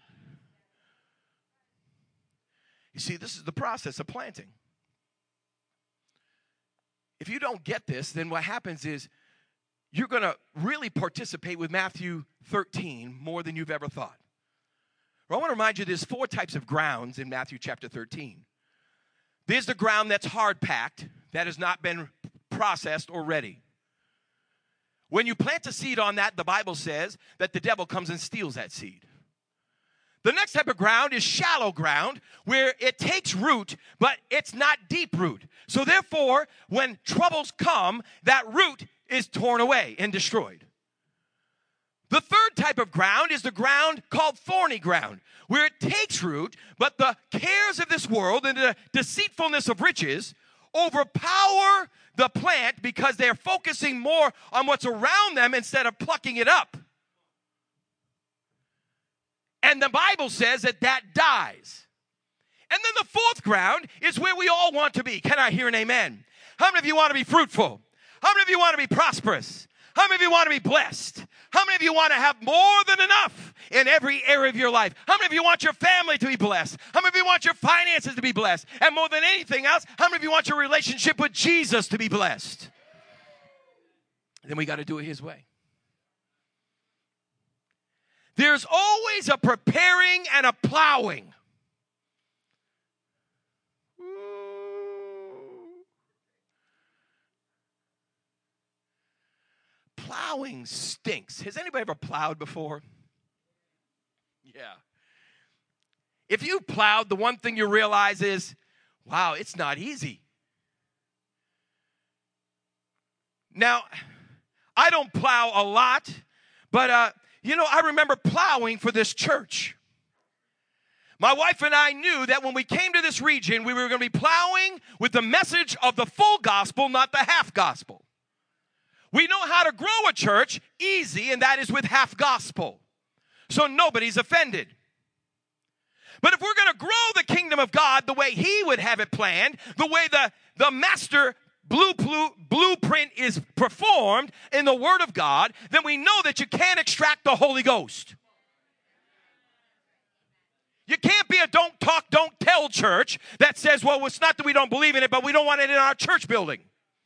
You see, this is the process of planting. If you don't get this, then what happens is you're going to really participate with Matthew thirteen more than you've ever thought. Well, I want to remind you there's four types of grounds in Matthew chapter thirteen. There's the ground that's hard-packed, that has not been processed or ready. When you plant a seed on that, the Bible says that the devil comes and steals that seed. The next type of ground is shallow ground, where it takes root, but it's not deep root. So therefore, when troubles come, that root is torn away and destroyed. The third type of ground is the ground called thorny ground, where it takes root, but the cares of this world and the deceitfulness of riches overpower the plant because they're focusing more on what's around them instead of plucking it up. And the Bible says that that dies. And then the fourth ground is where we all want to be. Can I hear an amen? How many of you want to be fruitful? How many of you want to be prosperous? How many of you want to be blessed? How many of you want to have more than enough in every area of your life? How many of you want your family to be blessed? How many of you want your finances to be blessed? And more than anything else, how many of you want your relationship with Jesus to be blessed? Then we got to do it his way. There's always a preparing and a plowing. Plowing stinks. Has anybody ever plowed before? Yeah. If you plowed, the one thing you realize is, wow, it's not easy. Now, I don't plow a lot, but, uh, you know, I remember plowing for this church. My wife and I knew that when we came to this region, we were going to be plowing with the message of the full gospel, not the half gospel. We know how to grow a church easy, and that is with half gospel. So nobody's offended. But if we're going to grow the kingdom of God the way he would have it planned, the way the, the master blue, blue, blueprint is performed in the Word of God, then we know that you can't extract the Holy Ghost. You can't be a don't talk, don't tell church that says, well, it's not that we don't believe in it, but we don't want it in our church building.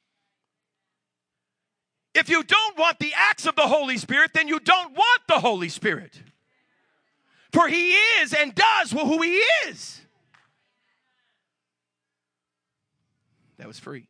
If you don't want the acts of the Holy Spirit, then you don't want the Holy Spirit. For he is and does who he is. That was free.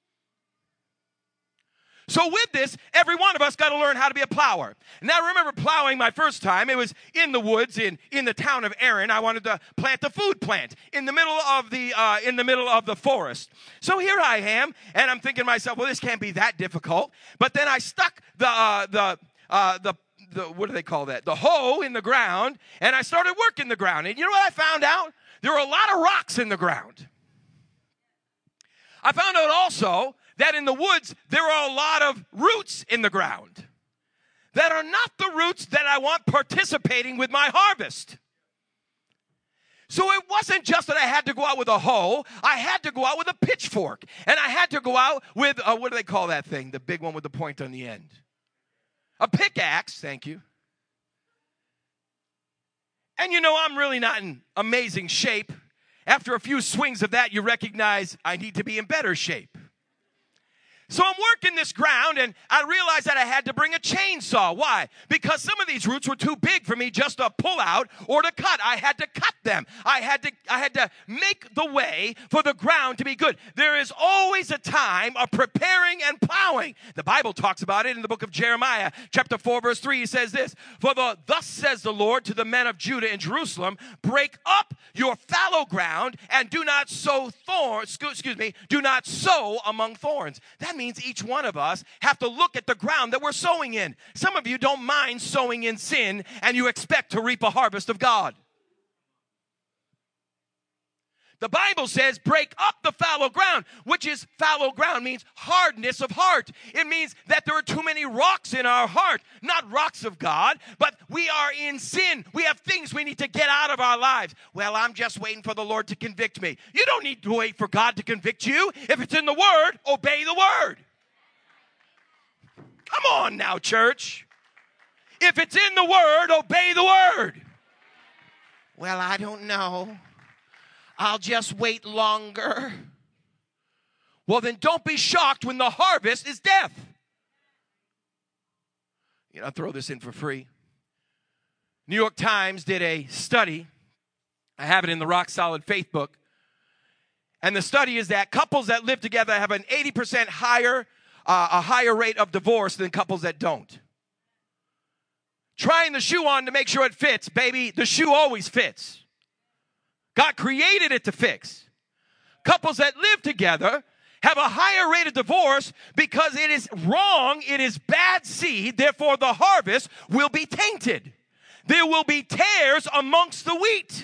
So with this, every one of us got to learn how to be a plower. Now, I remember plowing my first time. It was in the woods in, in the town of Erin. I wanted to plant a food plant in the middle of the uh, in the middle of the forest. So here I am, and I'm thinking to myself, well, this can't be that difficult. But then I stuck the uh, the uh, the the what do they call that? The hoe in the ground, and I started working the ground. And you know what I found out? There were a lot of rocks in the ground. I found out also that in the woods, there are a lot of roots in the ground that are not the roots that I want participating with my harvest. So it wasn't just that I had to go out with a hoe. I had to go out with a pitchfork. And I had to go out with, uh, what do they call that thing? The big one with the point on the end. A pickaxe, thank you. And you know, I'm really not in amazing shape. After a few swings of that, you recognize I need to be in better shape. So I'm working this ground, and I realized that I had to bring a chainsaw. Why? Because some of these roots were too big for me just to pull out or to cut. I had to cut them. I had to, I had to make the way for the ground to be good. There is always a time of preparing and plowing. The Bible talks about it in the book of Jeremiah, chapter four, verse three. He says this, for the, thus says the Lord to the men of Judah and Jerusalem, break up your fallow ground and do not sow thorns, excuse me, do not sow among thorns. That means each one of us have to look at the ground that we're sowing in. Some of you don't mind sowing in sin, and you expect to reap a harvest of God. The Bible says break up the fallow ground, which is fallow ground means hardness of heart. It means that there are too many rocks in our heart, not rocks of God, but we are in sin. We have things we need to get out of our lives. Well, I'm just waiting for the Lord to convict me. You don't need to wait for God to convict you. If it's in the Word, obey the Word. Come on now, church. If it's in the Word, obey the Word. Well, I don't know. I'll just wait longer. Well, then don't be shocked when the harvest is death. You know, I'll throw this in for free. New York Times did a study. I have it in the Rock Solid Faith book. And the study is that couples that live together have an eighty percent higher, uh, a higher rate of divorce than couples that don't. Trying the shoe on to make sure it fits, baby, the shoe always fits. God created it to fix. Couples that live together have a higher rate of divorce because it is wrong, it is bad seed, therefore the harvest will be tainted. There will be tares amongst the wheat.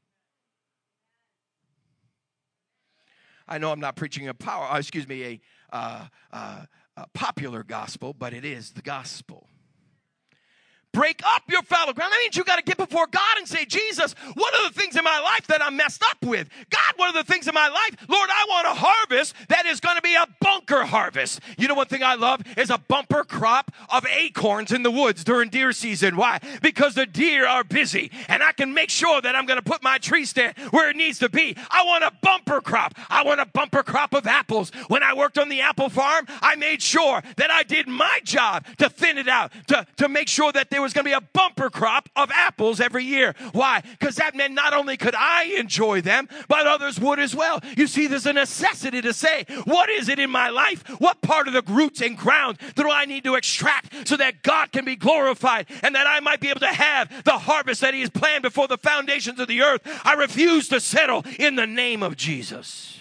I know I'm not preaching a power, uh, excuse me, a, uh, uh, a popular gospel, but it is the gospel. Break up your fallow ground. That means you got to get before God and say, Jesus, what are the things in my life that I'm messed up with? God, what are the things in my life? Lord, I want a harvest that is going to be a bunker harvest. You know one thing I love is a bumper crop of acorns in the woods during deer season. Why? Because the deer are busy, and I can make sure that I'm going to put my tree stand where it needs to be. I want a bumper crop. I want a bumper crop of apples. When I worked on the apple farm, I made sure that I did my job to thin it out, to, to make sure that there was going to be a bumper crop of apples every year. Why? Because that meant not only could I enjoy them, but others would as well. You see, there's a necessity to say, what is it in my life? What part of the roots and ground do I need to extract so that God can be glorified and that I might be able to have the harvest that He has planned before the foundations of the earth? I refuse to settle in the name of Jesus.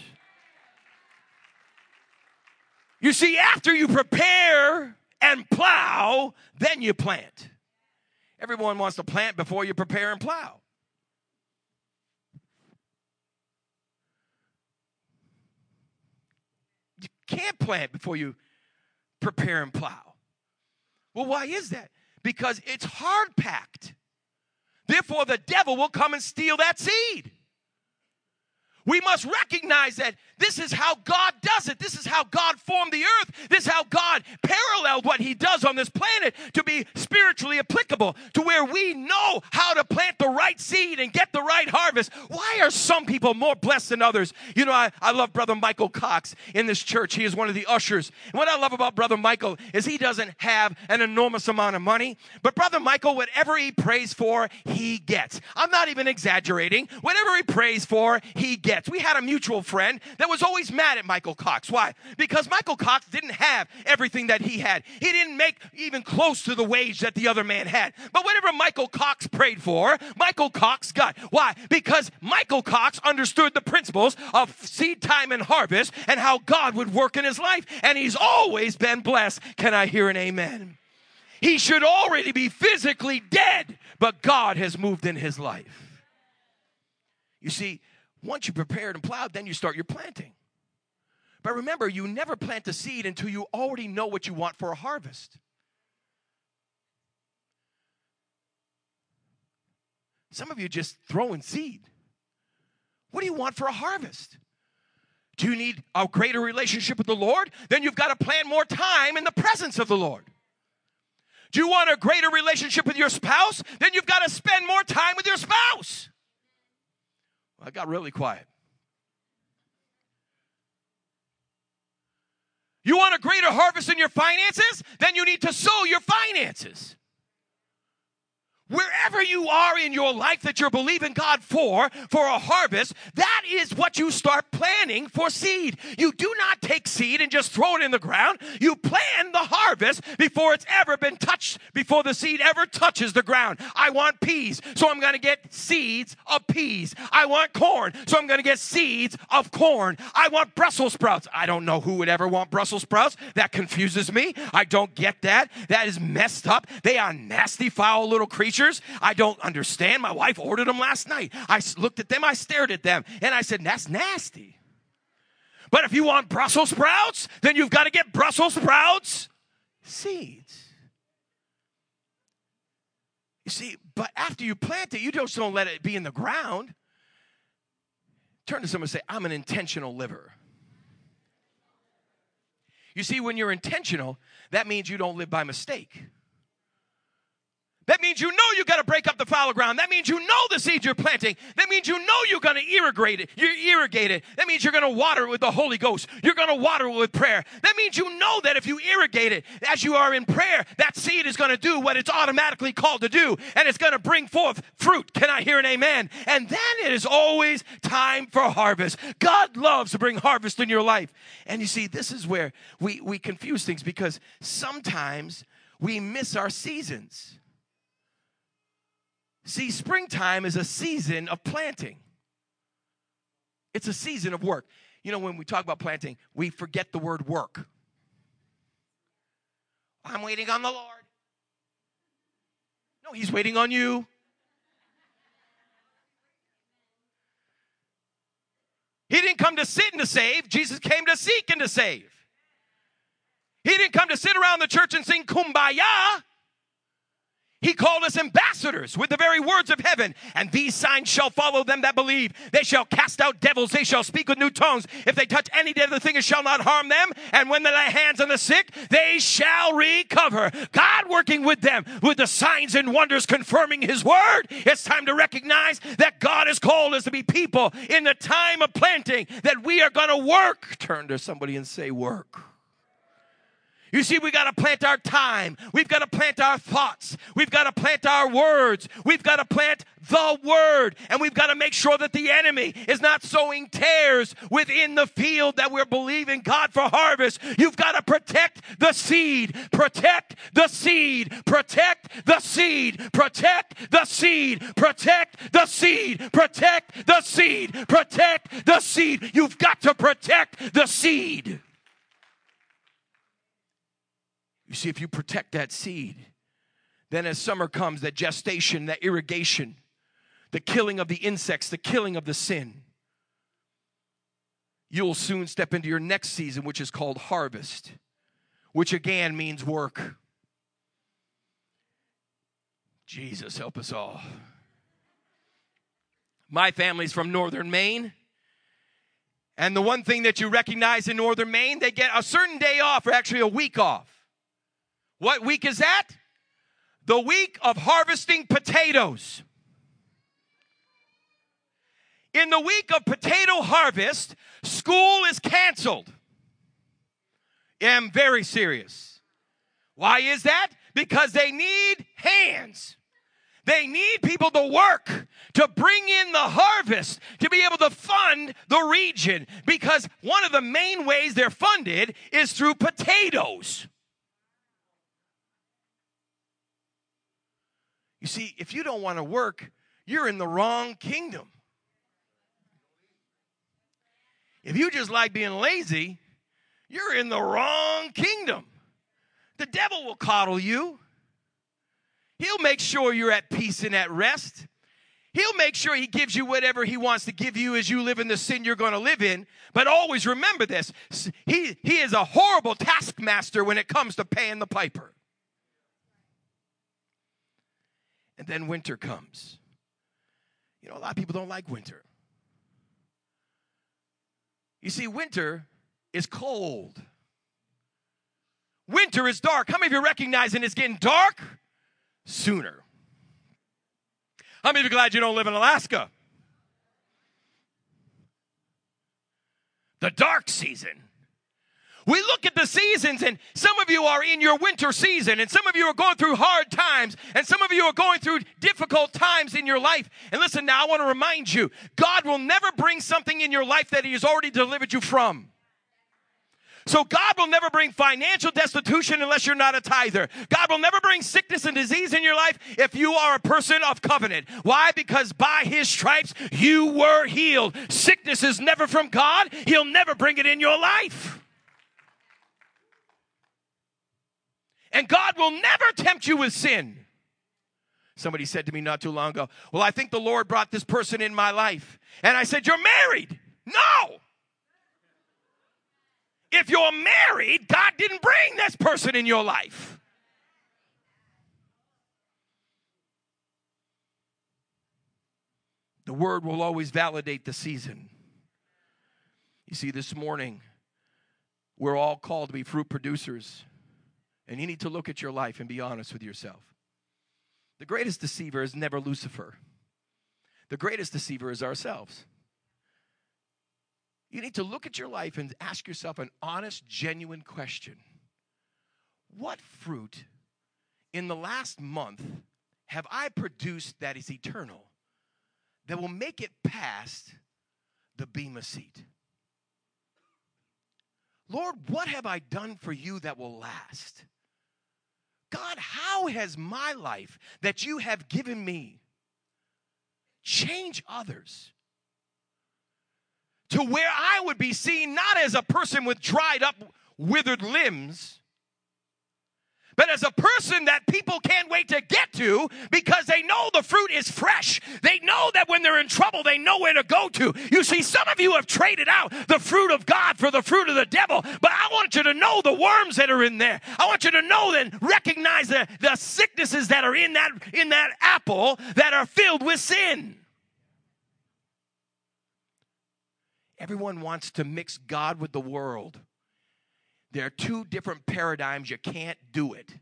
You see, after you prepare and plow, then you plant. Everyone wants to plant before you prepare and plow. You can't plant before you prepare and plow. Well, why is that? Because it's hard packed. Therefore, the devil will come and steal that seed. We must recognize that this is how God does it. This is how God formed the earth. This is how God paralleled what He does on this planet to be spiritually applicable to where we know how to plant the right seed and get the right harvest. Why are some people more blessed than others? You know, I, I love Brother Michael Cox in this church. He is one of the ushers. And what I love about Brother Michael is he doesn't have an enormous amount of money. But Brother Michael, whatever he prays for, he gets. I'm not even exaggerating. Whatever he prays for, he gets. We had a mutual friend that was always mad at Michael Cox. Why? Because Michael Cox didn't have everything that he had. He didn't make even close to the wage that the other man had. But whatever Michael Cox prayed for, Michael Cox got. Why? Because Michael Cox understood the principles of seed time and harvest and how God would work in his life. And he's always been blessed. Can I hear an amen? He should already be physically dead, but God has moved in his life. You see, once you prepared and plowed, then you start your planting. But remember, you never plant a seed until you already know what you want for a harvest. Some of you just throwing seed. What do you want for a harvest? Do you need a greater relationship with the Lord? Then you've got to plan more time in the presence of the Lord. Do you want a greater relationship with your spouse? Then you've got to spend more time with your spouse. I got really quiet. You want a greater a harvest in your finances? Then you need to sow your finances. Wherever you are in your life that you're believing God for, for a harvest, that is what you start planning for seed. You do not take seed and just throw it in the ground. You plan the harvest before it's ever been touched, before the seed ever touches the ground. I want peas, so I'm going to get seeds of peas. I want corn, so I'm going to get seeds of corn. I want Brussels sprouts. I don't know who would ever want Brussels sprouts. That confuses me. I don't get that. That is messed up. They are nasty, foul little creatures. I don't understand. My wife ordered them last night. I looked at them, I stared at them, and I said, that's nasty. But if you want Brussels sprouts, then you've got to get Brussels sprouts seeds. You see, but after you plant it, you just don't let it be in the ground. Turn to someone and say, I'm an intentional liver. You see, when you're intentional, that means you don't live by mistake. That means you know you got to break up the fallow ground. That means you know the seeds you're planting. That means you know you're going to irrigate it. You irrigate it. That means you're going to water it with the Holy Ghost. You're going to water it with prayer. That means you know that if you irrigate it as you are in prayer, that seed is going to do what it's automatically called to do, and it's going to bring forth fruit. Can I hear an amen? And then it is always time for harvest. God loves to bring harvest in your life. And you see, this is where we, we confuse things, because sometimes we miss our seasons. See, springtime is a season of planting. It's a season of work. You know, when we talk about planting, we forget the word work. I'm waiting on the Lord. No, he's waiting on you. He didn't come to sit and to save. Jesus came to seek and to save. He didn't come to sit around the church and sing kumbaya. He called us ambassadors with the very words of heaven. And these signs shall follow them that believe. They shall cast out devils. They shall speak with new tongues. If they touch any deadly thing, it shall not harm them. And when they lay hands on the sick, they shall recover. God working with them with the signs and wonders confirming his word. It's time to recognize that God has called us to be people in the time of planting, that we are going to work. Turn to somebody and say work. You see, we got to plant our time. We've got to plant our thoughts. We've got to plant our words. We've got to plant the word. And we've got to make sure that the enemy is not sowing tares within the field that we're believing God for harvest. You've got to protect the seed. Protect the seed. Protect the seed. Protect the seed. Protect the seed. Protect the seed. Protect the seed. You've got to protect the seed. You see, if you protect that seed, then as summer comes, that gestation, that irrigation, the killing of the insects, the killing of the sin, you'll soon step into your next season, which is called harvest, which again means work. Jesus, help us all. My family's from northern Maine. And the one thing that you recognize in northern Maine, they get a certain day off, or actually a week off. What week is that? The week of harvesting potatoes. In the week of potato harvest, school is canceled. I'm very serious. Why is that? Because they need hands. They need people to work, to bring in the harvest, to be able to fund the region. Because one of the main ways they're funded is through potatoes. You see, if you don't want to work, you're in the wrong kingdom. If you just like being lazy, you're in the wrong kingdom. The devil will coddle you. He'll make sure you're at peace and at rest. He'll make sure he gives you whatever he wants to give you as you live in the sin you're going to live in. But always remember this. He, he is a horrible taskmaster when it comes to paying the piper. And then winter comes. You know, a lot of people don't like winter. You see, winter is cold. Winter is dark. How many of you recognizing it's getting dark sooner? How many of you are glad you don't live in Alaska? The dark season. We look at the seasons, and some of you are in your winter season, and some of you are going through hard times, and some of you are going through difficult times in your life. And listen, now I want to remind you, God will never bring something in your life that he has already delivered you from. So God will never bring financial destitution unless you're not a tither. God will never bring sickness and disease in your life if you are a person of covenant. Why? Because by his stripes you were healed. Sickness is never from God. He'll never bring it in your life. And God will never tempt you with sin. Somebody said to me not too long ago, well, I think the Lord brought this person in my life. And I said, you're married. No. If you're married, God didn't bring this person in your life. The word will always validate the season. You see, this morning, we're all called to be fruit producers. And you need to look at your life and be honest with yourself. The greatest deceiver is never Lucifer. The greatest deceiver is ourselves. You need to look at your life and ask yourself an honest, genuine question. What fruit in the last month have I produced that is eternal, that will make it past the bema seat? Lord, what have I done for you that will last? God, how has my life that you have given me changed others to where I would be seen not as a person with dried up, withered limbs, but as a person that people can't wait to get to because they know the fruit is fresh. They know that when they're in trouble, they know where to go to. You see, some of you have traded out the fruit of God for the fruit of the devil, but I want you to know the worms that are in there. I want you to know and recognize the, the sicknesses that are in that, in that apple that are filled with sin. Everyone wants to mix God with the world. There are two different paradigms. You can't do it.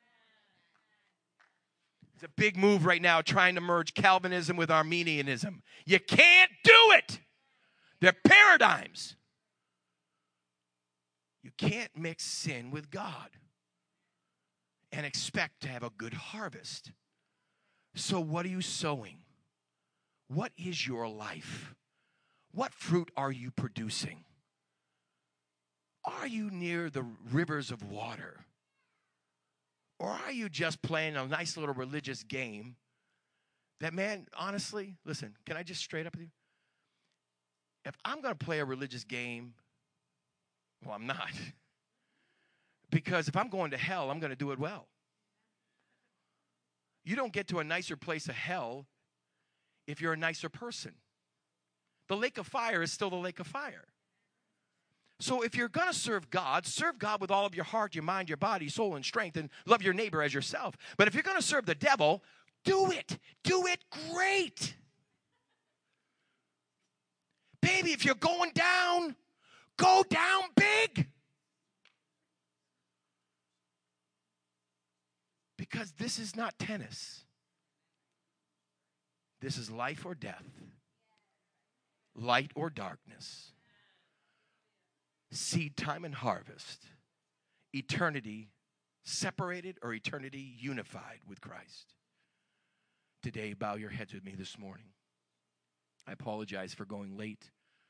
It's a big move right now trying to merge Calvinism with Arminianism. You can't do it. They're paradigms. You can't mix sin with God and expect to have a good harvest. So what are you sowing? What is your life? What fruit are you producing? Are you near the rivers of water? Or are you just playing a nice little religious game that, man, honestly, listen, can I just straight up with you? If I'm going to play a religious game, well, I'm not. Because if I'm going to hell, I'm going to do it well. You don't get to a nicer place of hell if you're a nicer person. The lake of fire is still the lake of fire. So if you're going to serve God, serve God with all of your heart, your mind, your body, soul, and strength, and love your neighbor as yourself. But if you're going to serve the devil, do it. Do it great. Baby, if you're going down, go down big. Because this is not tennis. This is life or death. Light or darkness, seed time and harvest, eternity separated or eternity unified with Christ. Today, bow your heads with me this morning. I apologize for going late.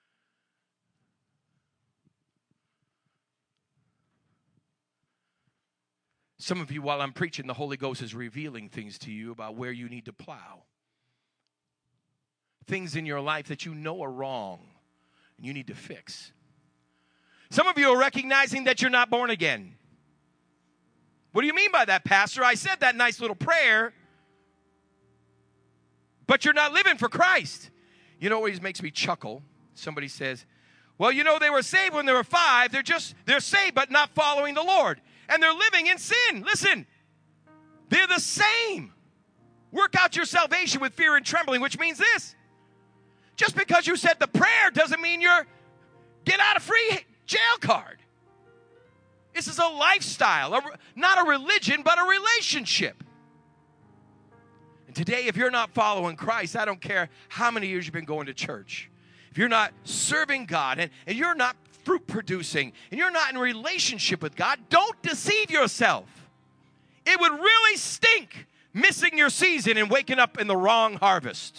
Some of you, while I'm preaching, the Holy Ghost is revealing things to you about where you need to plow. Things in your life that you know are wrong and you need to fix. Some of you are recognizing that you're not born again. What do you mean by that, Pastor? I said that nice little prayer, but you're not living for Christ. You know what always makes me chuckle? Somebody says, well, you know, they were saved when they were five. They're just, they're saved but not following the Lord. And they're living in sin. Listen, they're the same. Work out your salvation with fear and trembling, which means this. Just because you said the prayer doesn't mean you're get out of free jail card. This is a lifestyle, a, not a religion, but a relationship. And today, if you're not following Christ, I don't care how many years you've been going to church. If you're not serving God and, and you're not fruit producing and you're not in relationship with God, don't deceive yourself. It would really stink missing your season and waking up in the wrong harvest.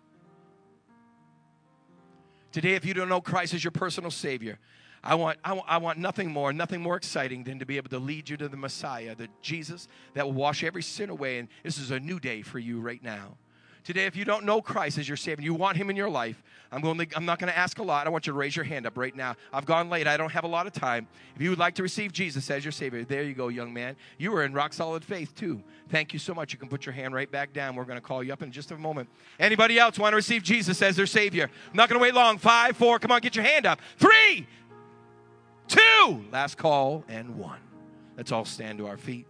Today, if you don't know Christ as your personal Savior, I want, I want, I want nothing more, nothing more exciting than to be able to lead you to the Messiah, the Jesus that will wash every sin away. And this is a new day for you right now. Today, if you don't know Christ as your Savior, you want Him in your life, I'm, going to, I'm not going to ask a lot. I want you to raise your hand up right now. I've gone late. I don't have a lot of time. If you would like to receive Jesus as your Savior, there you go, young man. You were in rock solid faith, too. Thank you so much. You can put your hand right back down. We're going to call you up in just a moment. Anybody else want to receive Jesus as their Savior? I'm not going to wait long. Five, four, come on, get your hand up. Three, two, last call, and one. Let's all stand to our feet.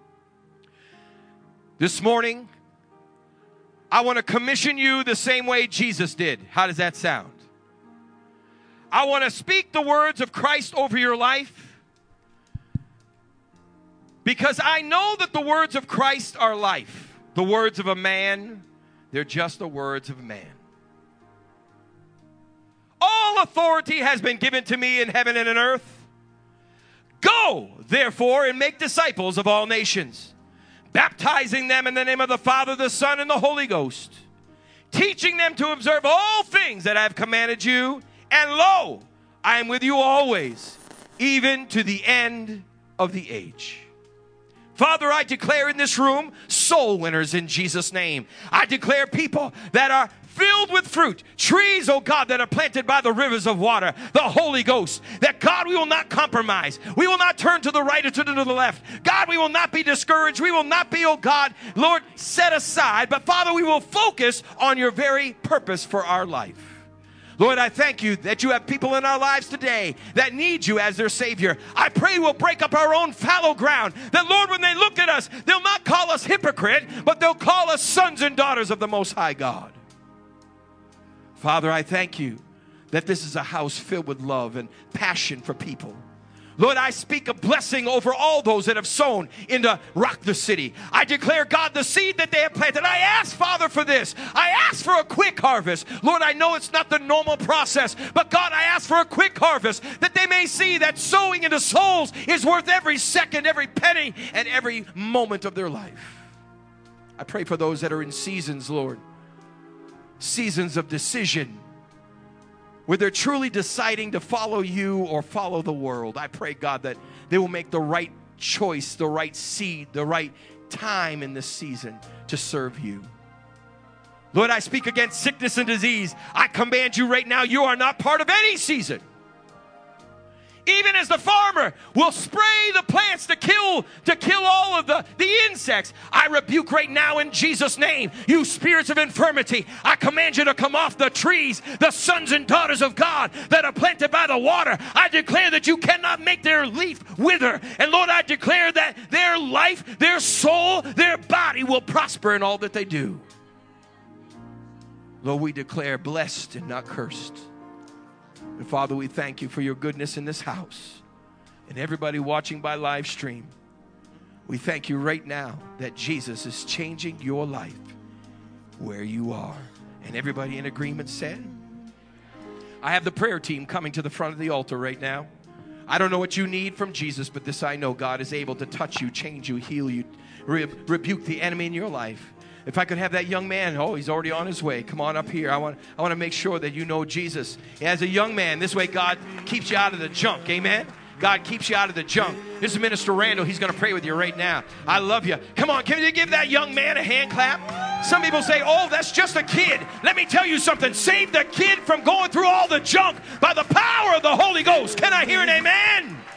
This morning, I want to commission you the same way Jesus did. How does that sound? I want to speak the words of Christ over your life because I know that the words of Christ are life. The words of a man, they're just the words of man. All authority has been given to me in heaven and in earth. Go, therefore, and make disciples of all nations, baptizing them in the name of the Father, the Son, and the Holy Ghost, teaching them to observe all things that I have commanded you. And lo, I am with you always, even to the end of the age. Father, I declare in this room soul winners in Jesus' name. I declare people that are filled with fruit, trees, oh God, that are planted by the rivers of water, the Holy Ghost, that God, we will not compromise. We will not turn to the right or to the left. God, we will not be discouraged. We will not be, oh God, Lord, set aside. But Father, we will focus on your very purpose for our life. Lord, I thank you that you have people in our lives today that need you as their Savior. I pray we'll break up our own fallow ground. That, Lord, when they look at us, they'll not call us hypocrite, but they'll call us sons and daughters of the Most High God. Father, I thank you that this is a house filled with love and passion for people. Lord, I speak a blessing over all those that have sown into Rock the City. I declare, God, the seed that they have planted. I ask, Father, for this. I ask for a quick harvest. Lord, I know it's not the normal process, but God, I ask for a quick harvest that they may see that sowing into souls is worth every second, every penny, and every moment of their life. I pray for those that are in seasons, Lord, seasons of decision, where they're truly deciding to follow you or follow the world. I pray, God, that they will make the right choice, the right seed, the right time in this season to serve you. Lord, I speak against sickness and disease. I command you right now, you are not part of any season. Even as the farmer will spray the plants to kill, to kill all of the, the insects, I rebuke right now in Jesus' name, you spirits of infirmity. I command you to come off the trees, the sons and daughters of God that are planted by the water. I declare that you cannot make their leaf wither. And Lord, I declare that their life, their soul, their body will prosper in all that they do. Lord, we declare blessed and not cursed. And Father, we thank you for your goodness in this house and everybody watching by live stream. We thank you right now that Jesus is changing your life where you are. And everybody in agreement said, I have the prayer team coming to the front of the altar right now. I don't know what you need from Jesus, but this I know, God is able to touch you, change you, heal you, re- rebuke the enemy in your life. If I could have that young man, oh, he's already on his way. Come on up here. I want, I want to make sure that you know Jesus. As a young man, this way God keeps you out of the junk. Amen? God keeps you out of the junk. This is Minister Randall. He's going to pray with you right now. I love you. Come on, can you give that young man a hand clap? Some people say, oh, that's just a kid. Let me tell you something. Save the kid from going through all the junk by the power of the Holy Ghost. Can I hear an amen?